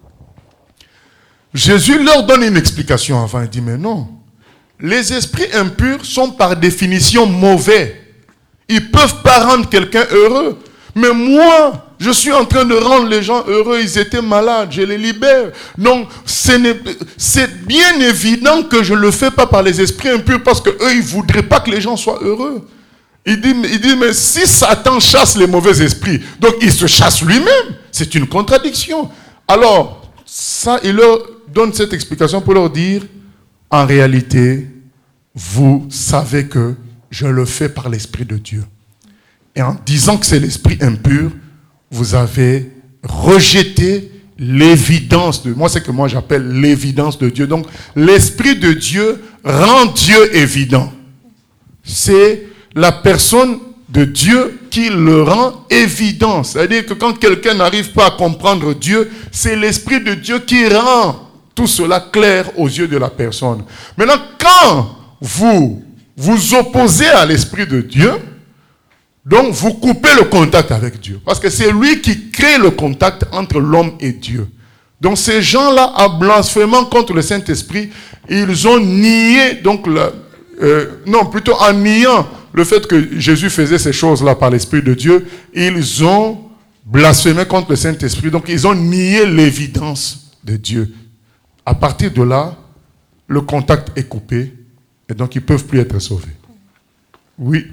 Jésus leur donne une explication avant. Il dit, mais non. Les esprits impurs sont par définition mauvais. Ils ne peuvent pas rendre quelqu'un heureux. Mais moi, je suis en train de rendre les gens heureux. Ils étaient malades, je les libère. Donc, c'est bien évident que je ne le fais pas par les esprits impurs parce qu'eux, ils ne voudraient pas que les gens soient heureux. Il dit, il dit, mais si Satan chasse les mauvais esprits, donc il se chasse lui-même. C'est une contradiction. Alors, ça, il leur donne cette explication pour leur dire, en réalité, vous savez que je le fais par l'Esprit de Dieu. Et en disant que c'est l'esprit impur, vous avez rejeté l'évidence de... Moi, c'est que moi j'appelle l'évidence de Dieu. Donc, l'Esprit de Dieu rend Dieu évident. C'est la personne de Dieu qui le rend évident. C'est-à-dire que quand quelqu'un n'arrive pas à comprendre Dieu, c'est l'Esprit de Dieu qui rend tout cela clair aux yeux de la personne. Maintenant, quand vous vous opposez à l'Esprit de Dieu, Donc, vous coupez le contact avec Dieu. Parce que c'est lui qui crée le contact entre l'homme et Dieu. Donc, ces gens-là, en blasphémant contre le Saint-Esprit, ils ont nié, donc, la, euh, non, plutôt en niant le fait que Jésus faisait ces choses-là par l'Esprit de Dieu, ils ont blasphémé contre le Saint-Esprit. Donc, ils ont nié l'évidence de Dieu. À partir de là, le contact est coupé et donc ils ne peuvent plus être sauvés. Oui.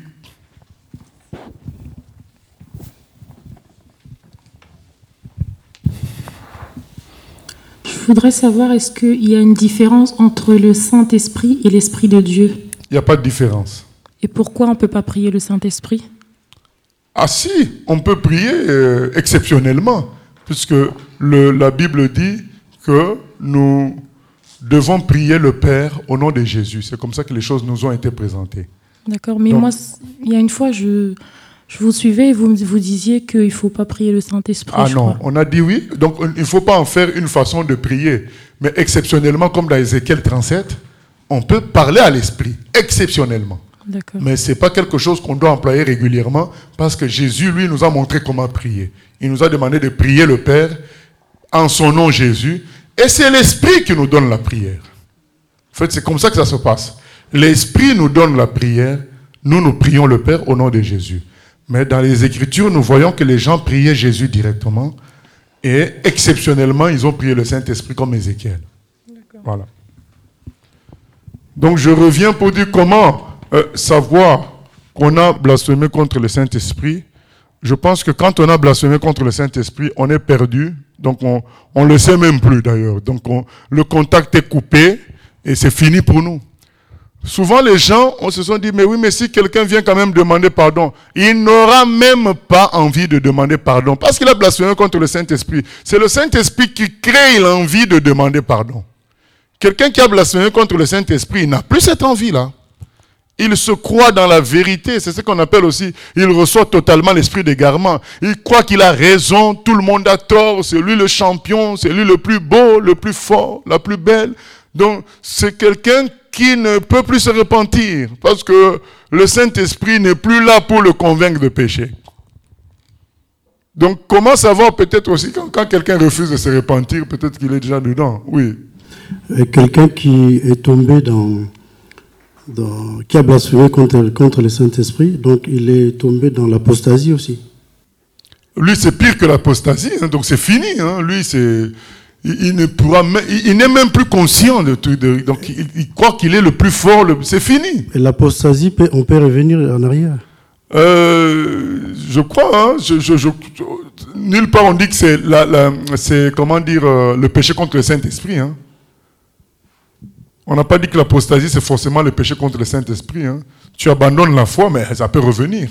Je voudrais savoir, est-ce qu'il y a une différence entre le Saint-Esprit et l'Esprit de Dieu? Il n'y a pas de différence. Et pourquoi on ne peut pas prier le Saint-Esprit? Ah si, on peut prier euh, exceptionnellement, puisque le, la Bible dit que nous devons prier le Père au nom de Jésus. C'est comme ça que les choses nous ont été présentées. D'accord, mais Donc, moi, il y a une fois, je, je vous suivais et vous, vous disiez qu'il ne faut pas prier le Saint-Esprit. Ah je non, crois. on a dit oui, donc il ne faut pas en faire une façon de prier. Mais exceptionnellement, comme dans Ézéchiel trente-sept, on peut parler à l'Esprit, exceptionnellement. D'accord. Mais ce n'est pas quelque chose qu'on doit employer régulièrement, parce que Jésus, lui, nous a montré comment prier. Il nous a demandé de prier le Père en son nom Jésus, et c'est l'Esprit qui nous donne la prière. En fait, c'est comme ça que ça se passe. L'Esprit nous donne la prière, nous, nous prions le Père au nom de Jésus. Mais dans les Écritures, nous voyons que les gens priaient Jésus directement, et exceptionnellement, ils ont prié le Saint-Esprit comme Ézéchiel. Voilà. Donc je reviens pour dire comment euh, savoir qu'on a blasphémé contre le Saint-Esprit. Je pense que quand on a blasphémé contre le Saint-Esprit, on est perdu. Donc on ne le sait même plus d'ailleurs. Donc on, le contact est coupé et c'est fini pour nous. Souvent les gens, on se sont dit, mais oui, mais si quelqu'un vient quand même demander pardon, il n'aura même pas envie de demander pardon parce qu'il a blasphémé contre le Saint-Esprit. C'est le Saint-Esprit qui crée l'envie de demander pardon. Quelqu'un qui a blasphémé contre le Saint-Esprit, il n'a plus cette envie-là. Il se croit dans la vérité. C'est ce qu'on appelle aussi, il reçoit totalement l'esprit d'égarement. Il croit qu'il a raison, tout le monde a tort, c'est lui le champion, c'est lui le plus beau, le plus fort, la plus belle. Donc, c'est quelqu'un qui ne peut plus se repentir parce que le Saint-Esprit n'est plus là pour le convaincre de pécher. Donc, comment savoir peut-être aussi quand, quand quelqu'un refuse de se repentir, peut-être qu'il est déjà dedans. Oui. Quelqu'un qui est tombé dans, dans qui a blasphémé contre, contre le Saint-Esprit, donc il est tombé dans l'apostasie aussi. Lui, c'est pire que l'apostasie, hein, donc c'est fini. Hein. Lui, c'est, il, il ne pourra, même, il, il n'est même plus conscient de tout. De, donc, il, il croit qu'il est le plus fort. Le, c'est fini. Et l'apostasie, on peut revenir en arrière. Euh, je crois, hein, je, je, je, nulle part on dit que c'est, la, la, c'est comment dire, euh, le péché contre le Saint-Esprit. Hein. On n'a pas dit que l'apostasie, c'est forcément le péché contre le Saint-Esprit. Hein. Tu abandonnes la foi, mais ça peut revenir.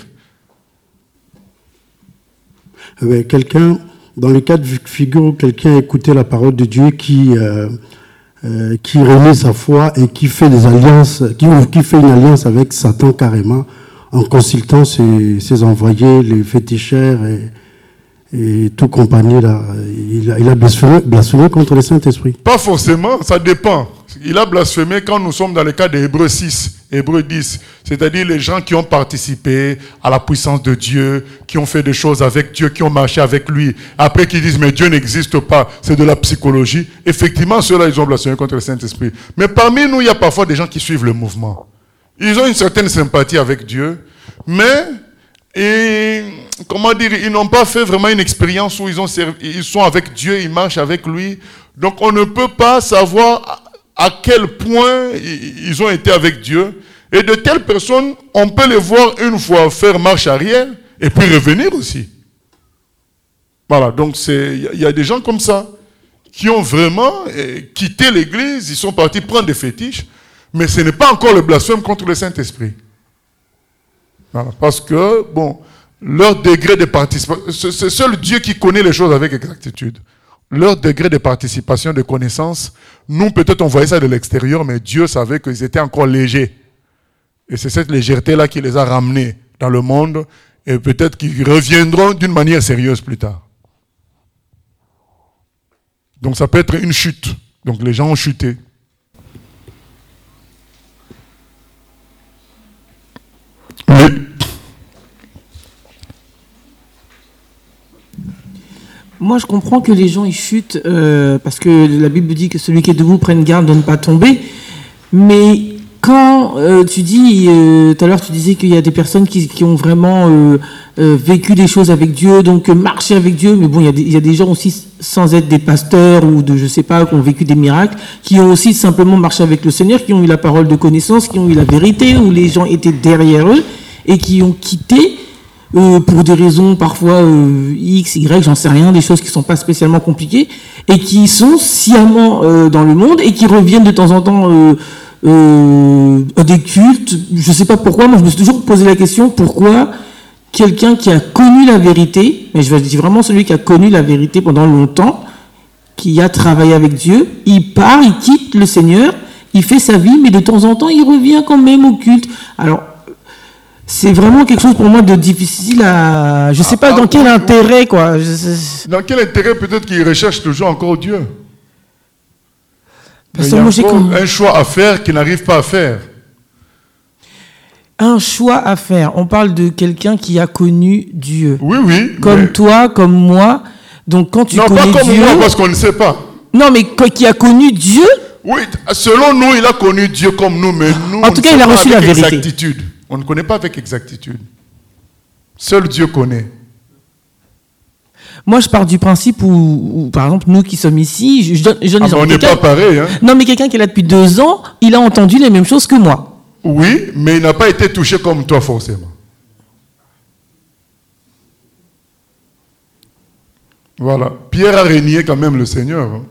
Euh, quelqu'un, dans le cas de figure où quelqu'un a écouté la parole de Dieu, qui, euh, euh, qui renie sa foi et qui fait des alliances, qui, qui fait une alliance avec Satan carrément, en consultant ses, ses envoyés, les féticheurs et, et tout compagnie, là, il a, il a blasphémé, blasphémé contre le Saint-Esprit. Pas forcément, ça dépend. Il a blasphémé quand nous sommes dans le cas d'Hébreux six, Hébreux dix, c'est-à-dire les gens qui ont participé à la puissance de Dieu, qui ont fait des choses avec Dieu, qui ont marché avec lui, après qu'ils disent mais Dieu n'existe pas, c'est de la psychologie. Effectivement, ceux-là, ils ont blasphémé contre le Saint-Esprit. Mais parmi nous, il y a parfois des gens qui suivent le mouvement. Ils ont une certaine sympathie avec Dieu, mais et, comment dire, ils n'ont pas fait vraiment une expérience où ils, ont servi, ils sont avec Dieu, ils marchent avec lui. Donc on ne peut pas savoir à quel point ils ont été avec Dieu. Et de telles personnes, on peut les voir une fois faire marche arrière et puis revenir aussi. Voilà, donc il y, y a des gens comme ça qui ont vraiment eh, quitté l'église, ils sont partis prendre des fétiches, mais ce n'est pas encore le blasphème contre le Saint-Esprit. Voilà, parce que, bon, leur degré de participation, c'est seul Dieu qui connaît les choses avec exactitude. Leur degré de participation, de connaissance, nous peut-être on voyait ça de l'extérieur, mais Dieu savait qu'ils étaient encore légers. Et c'est cette légèreté-là qui les a ramenés dans le monde, et peut-être qu'ils reviendront d'une manière sérieuse plus tard. Donc ça peut être une chute. Donc les gens ont chuté. Oui. Moi, je comprends que les gens ils chutent euh, parce que la Bible dit que celui qui est debout prenne garde de ne pas tomber. Mais quand euh, tu dis, euh, tout à l'heure, tu disais qu'il y a des personnes qui, qui ont vraiment euh, euh, vécu des choses avec Dieu, donc euh, marché avec Dieu. Mais bon, il y a des, il y a des gens aussi, sans être des pasteurs ou de, je sais pas, qui ont vécu des miracles, qui ont aussi simplement marché avec le Seigneur, qui ont eu la parole de connaissance, qui ont eu la vérité, où les gens étaient derrière eux et qui ont quitté. Euh, pour des raisons parfois euh, X, Y, j'en sais rien, des choses qui sont pas spécialement compliquées, et qui sont sciemment euh, dans le monde, et qui reviennent de temps en temps euh, euh, à des cultes. Je sais pas pourquoi, moi je me suis toujours posé la question, pourquoi quelqu'un qui a connu la vérité, mais je vais dire vraiment celui qui a connu la vérité pendant longtemps, qui a travaillé avec Dieu, il part, il quitte le Seigneur, il fait sa vie, mais de temps en temps il revient quand même au culte. Alors, c'est vraiment quelque chose pour moi de difficile à... Je ne sais pas ah, dans ah, quel ah, intérêt, quoi. Je... Dans quel intérêt peut-être qu'il recherche toujours encore Dieu. Parce il y a moi, encore comme... un choix à faire qu'il n'arrive pas à faire. Un choix à faire. On parle de quelqu'un qui a connu Dieu. Oui, oui. Comme mais... toi, comme moi. Donc quand tu non, connais Dieu... Non, pas comme moi, parce qu'on ne sait pas. Non, mais qui a connu Dieu... Oui, selon nous, il a connu Dieu comme nous, mais nous... En tout cas, il a reçu la vérité. Exactitude. On ne connaît pas avec exactitude. Seul Dieu connaît. Moi, je pars du principe où, où par exemple, nous qui sommes ici, je, je donne, je donne ah ben on n'est pas pareil. Hein. Non, mais quelqu'un qui est là depuis deux ans, il a entendu les mêmes choses que moi. Oui, mais il n'a pas été touché comme toi, forcément. Voilà. Pierre a régné quand même le Seigneur. Hein.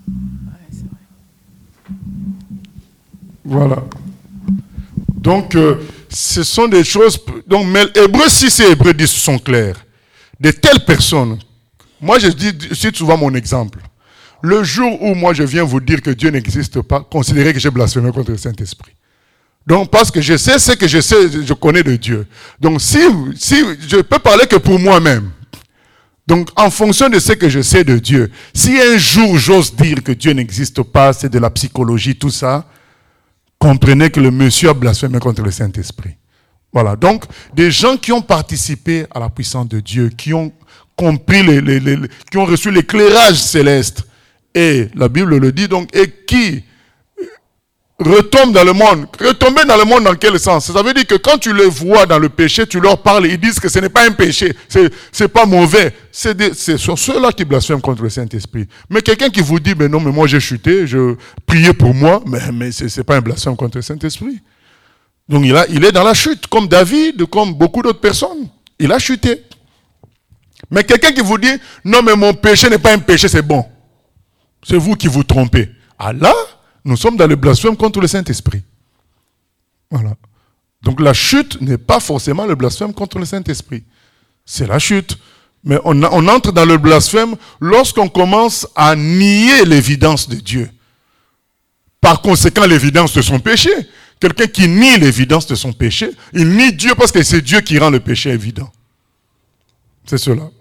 Voilà. Donc, euh, ce sont des choses... Donc, mais Hébreux six et Hébreux dix sont clairs. De telles personnes, moi je dis, je cite souvent mon exemple. Le jour où moi je viens vous dire que Dieu n'existe pas, considérez que j'ai blasphémé contre le Saint-Esprit. Donc, parce que je sais ce que je sais, je connais de Dieu. Donc, si, si je peux parler que pour moi-même. Donc, en fonction de ce que je sais de Dieu, si un jour j'ose dire que Dieu n'existe pas, c'est de la psychologie, tout ça, comprenez que le monsieur a blasphémé contre le Saint-Esprit. Voilà. Donc, des gens qui ont participé à la puissance de Dieu, qui ont compris, les, les, les, qui ont reçu l'éclairage céleste, et la Bible le dit donc, et qui retombent dans le monde. Retomber dans le monde dans quel sens? Ça veut dire que quand tu les vois dans le péché, tu leur parles, ils disent que ce n'est pas un péché, c'est, c'est pas mauvais. C'est, des, c'est sur ceux-là qui blasphèment contre le Saint-Esprit. Mais quelqu'un qui vous dit, mais non, mais moi j'ai chuté, je priais pour moi, mais, mais c'est, c'est pas un blasphème contre le Saint-Esprit. Donc il, a, il est dans la chute, comme David, comme beaucoup d'autres personnes. Il a chuté. Mais quelqu'un qui vous dit, non, mais mon péché n'est pas un péché, c'est bon. C'est vous qui vous trompez. Ah là, nous sommes dans le blasphème contre le Saint-Esprit. Voilà. Donc la chute n'est pas forcément le blasphème contre le Saint-Esprit. C'est la chute. Mais on, a, on entre dans le blasphème lorsqu'on commence à nier l'évidence de Dieu. Par conséquent, l'évidence de son péché. Quelqu'un qui nie l'évidence de son péché, il nie Dieu parce que c'est Dieu qui rend le péché évident. C'est cela.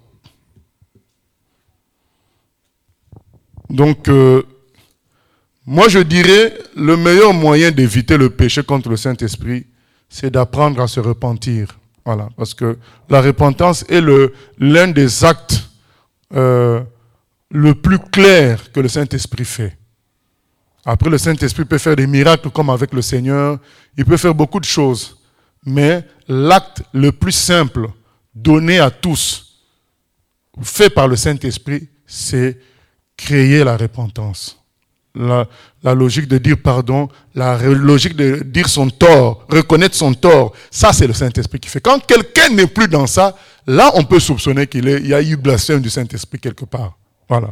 Donc, euh, moi je dirais, le meilleur moyen d'éviter le péché contre le Saint-Esprit, c'est d'apprendre à se repentir. Voilà, parce que la repentance est le, l'un des actes euh, le plus clair que le Saint-Esprit fait. Après, le Saint-Esprit peut faire des miracles comme avec le Seigneur, il peut faire beaucoup de choses, mais l'acte le plus simple, donné à tous, fait par le Saint-Esprit, c'est créer la repentance. La, la logique de dire pardon, la logique de dire son tort, reconnaître son tort, ça c'est le Saint-Esprit qui fait. Quand quelqu'un n'est plus dans ça, là on peut soupçonner qu'il est, il y a eu blasphème du Saint-Esprit quelque part. Voilà.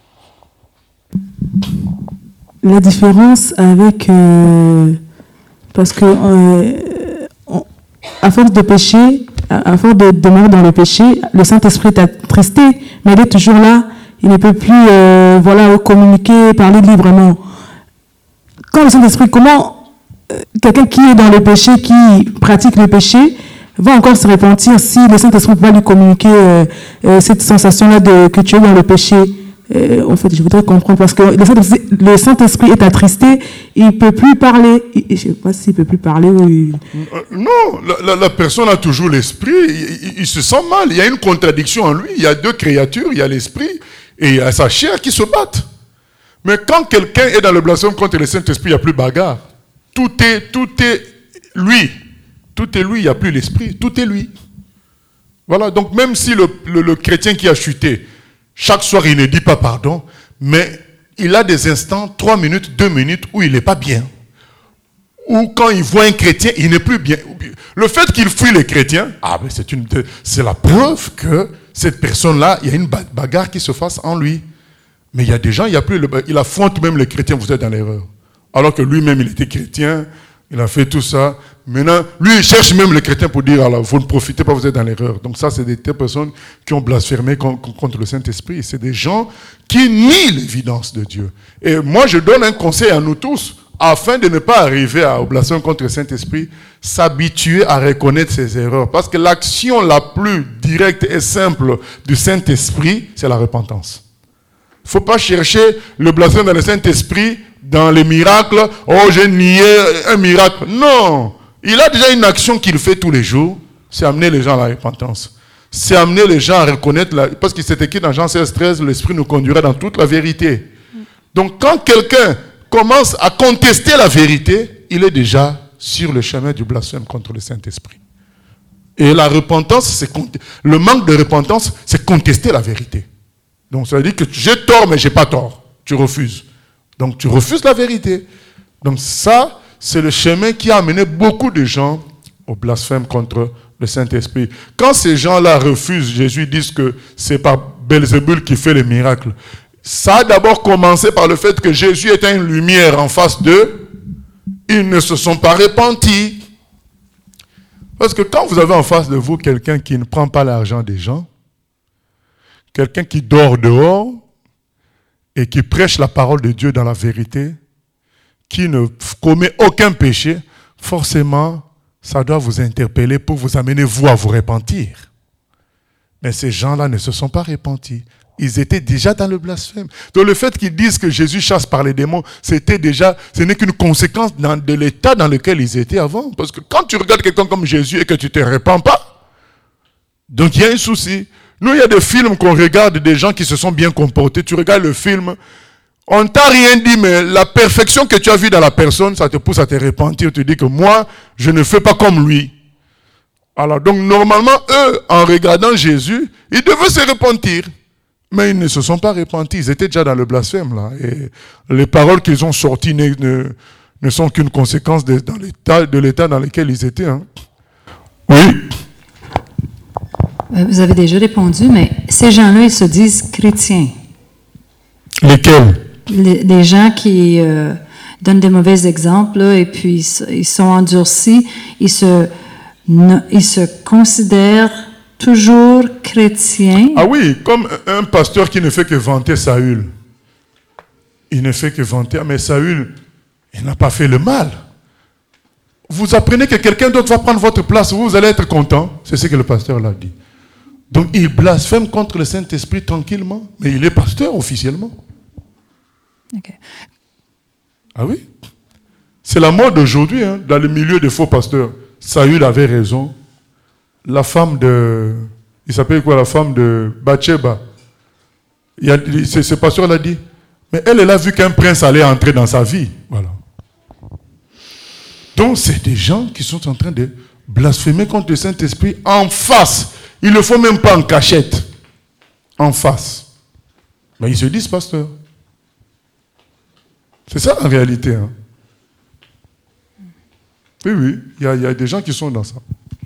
La différence avec... Euh, parce que euh, on, à force de pécher, à, à force de demeurer dans le péché, le Saint-Esprit est attristé, mais il est toujours là. Il ne peut plus euh, voilà, communiquer, parler librement. Quand le Saint-Esprit, comment euh, quelqu'un qui est dans le péché, qui pratique le péché, va encore se repentir si le Saint-Esprit va lui communiquer euh, euh, cette sensation-là de, que tu es dans le péché? euh, en fait, je voudrais comprendre, parce que le, fait, le Saint-Esprit est attristé, il ne peut plus parler. Je ne sais pas s'il ne peut plus parler. Ou il... euh, non, la, la, la personne a toujours l'esprit, il, il, il se sent mal, il y a une contradiction en lui, il y a deux créatures, il y a l'esprit et il y a sa chair qui se battent. Mais quand quelqu'un est dans le blasphème contre le Saint-Esprit, il n'y a plus bagarre. Tout est, tout est lui. Tout est lui, il n'y a plus l'esprit, tout est lui. Voilà, donc même si le, le, le chrétien qui a chuté, chaque soir il ne dit pas pardon, mais il a des instants, trois minutes, deux minutes, où il n'est pas bien. Ou quand il voit un chrétien, il n'est plus bien. Le fait qu'il fuit les chrétiens, ah ben c'est, une, c'est la preuve que cette personne-là, il y a une bagarre qui se fasse en lui. Mais il y a des gens, il, y a plus le, il affronte même les chrétiens, vous êtes dans l'erreur. Alors que lui-même, il était chrétien, il a fait tout ça. Maintenant, lui, il cherche même les chrétiens pour dire, alors, vous ne profitez pas, vous êtes dans l'erreur. Donc ça, c'est des personnes qui ont blasphémé contre le Saint-Esprit. C'est des gens qui nient l'évidence de Dieu. Et moi, je donne un conseil à nous tous, afin de ne pas arriver à, au blasphème contre le Saint-Esprit, s'habituer à reconnaître ses erreurs. Parce que l'action la plus directe et simple du Saint-Esprit, c'est la repentance. Il ne faut pas chercher le blasphème dans le Saint-Esprit, dans les miracles. Oh, j'ai nié un miracle. Non! Il a déjà une action qu'il fait tous les jours, c'est amener les gens à la repentance. C'est amener les gens à reconnaître, la, parce qu'il s'est écrit dans Jean seize, treize, l'Esprit nous conduira dans toute la vérité. Donc quand quelqu'un commence à contester la vérité, il est déjà sur le chemin du blasphème contre le Saint-Esprit. Et la repentance, c'est le manque de repentance, c'est contester la vérité. Donc ça veut dire que j'ai tort, mais je n'ai pas tort. Tu refuses. Donc tu refuses la vérité. Donc ça, c'est le chemin qui a amené beaucoup de gens au blasphème contre le Saint-Esprit. Quand ces gens-là refusent, Jésus dit que c'est par Belzébul qui fait les miracles. Ça a d'abord commencé par le fait que Jésus était une lumière en face d'eux. Ils ne se sont pas repentis. Parce que quand vous avez en face de vous quelqu'un qui ne prend pas l'argent des gens, quelqu'un qui dort dehors et qui prêche la parole de Dieu dans la vérité, qui ne commet aucun péché, forcément, ça doit vous interpeller pour vous amener, vous, à vous repentir. Mais ces gens-là ne se sont pas repentis. Ils étaient déjà dans le blasphème. Donc le fait qu'ils disent que Jésus chasse par les démons, c'était déjà, ce n'est qu'une conséquence dans, de l'état dans lequel ils étaient avant. Parce que quand tu regardes quelqu'un comme Jésus et que tu ne te repens pas, donc il y a un souci. Nous, il y a des films qu'on regarde, des gens qui se sont bien comportés. Tu regardes le film, on ne t'a rien dit, mais la perfection que tu as vue dans la personne, ça te pousse à te repentir. Tu dis que moi, je ne fais pas comme lui. Alors, donc, normalement, eux, en regardant Jésus, ils devaient se repentir. Mais ils ne se sont pas repentis. Ils étaient déjà dans le blasphème, là. Et les paroles qu'ils ont sorties ne, ne, ne sont qu'une conséquence de, dans l'état, de l'état dans lequel ils étaient. Hein. Oui. Vous avez déjà répondu, mais ces gens-là, ils se disent chrétiens. Lesquels? Les, les gens qui euh, donnent des mauvais exemples, là, et puis ils sont endurcis, ils se, ne, ils se considèrent toujours chrétiens. Ah oui, comme un pasteur qui ne fait que vanter Saül. Il ne fait que vanter, mais Saül, il n'a pas fait le mal. Vous apprenez que quelqu'un d'autre va prendre votre place, vous, vous allez être content. C'est ce que le pasteur l'a dit. Donc il blasphème contre le Saint-Esprit tranquillement, mais il est pasteur officiellement. Okay. Ah oui? C'est la mode d'aujourd'hui, hein, dans le milieu des faux pasteurs. Saül avait raison. La femme de... Il s'appelle quoi, la femme de Bathsheba? Il y a, ce, ce pasteur l'a dit. Mais elle, elle a vu qu'un prince allait entrer dans sa vie. Voilà. Donc c'est des gens qui sont en train de blasphémer contre le Saint-Esprit en face. Il ne le faut même pas en cachette. En face. Mais ils se disent pasteurs. C'est ça en réalité. Hein. Oui, oui, il y, y a des gens qui sont dans ça.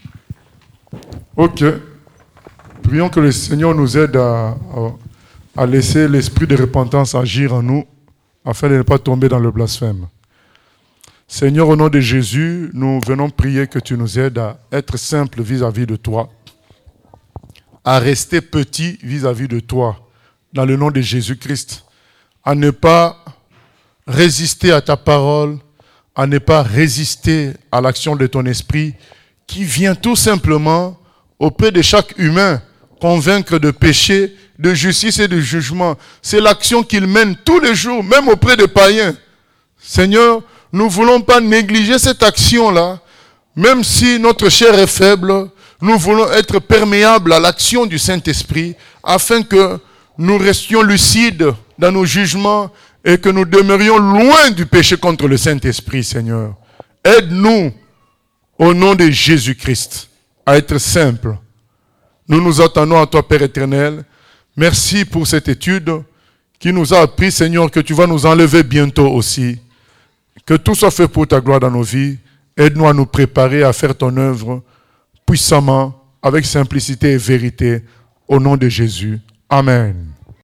Ok. Prions que le Seigneur nous aide à, à, à laisser l'esprit de repentance agir en nous, afin de ne pas tomber dans le blasphème. Seigneur, au nom de Jésus, nous venons prier que tu nous aides à être simples vis-à-vis de toi, à rester petits vis-à-vis de toi, dans le nom de Jésus-Christ, à ne pas résister à ta parole, à ne pas résister à l'action de ton esprit qui vient tout simplement auprès de chaque humain convaincre de péché, de justice et de jugement. C'est l'action qu'il mène tous les jours, même auprès des païens. Seigneur, nous ne voulons pas négliger cette action-là, même si notre chair est faible, nous voulons être perméables à l'action du Saint-Esprit, afin que nous restions lucides dans nos jugements et que nous demeurions loin du péché contre le Saint-Esprit, Seigneur. Aide-nous, au nom de Jésus-Christ, à être simples. Nous nous attendons à toi, Père éternel. Merci pour cette étude qui nous a appris, Seigneur, que tu vas nous enlever bientôt aussi. Que tout soit fait pour ta gloire dans nos vies. Aide-nous à nous préparer à faire ton œuvre puissamment, avec simplicité et vérité, au nom de Jésus. Amen.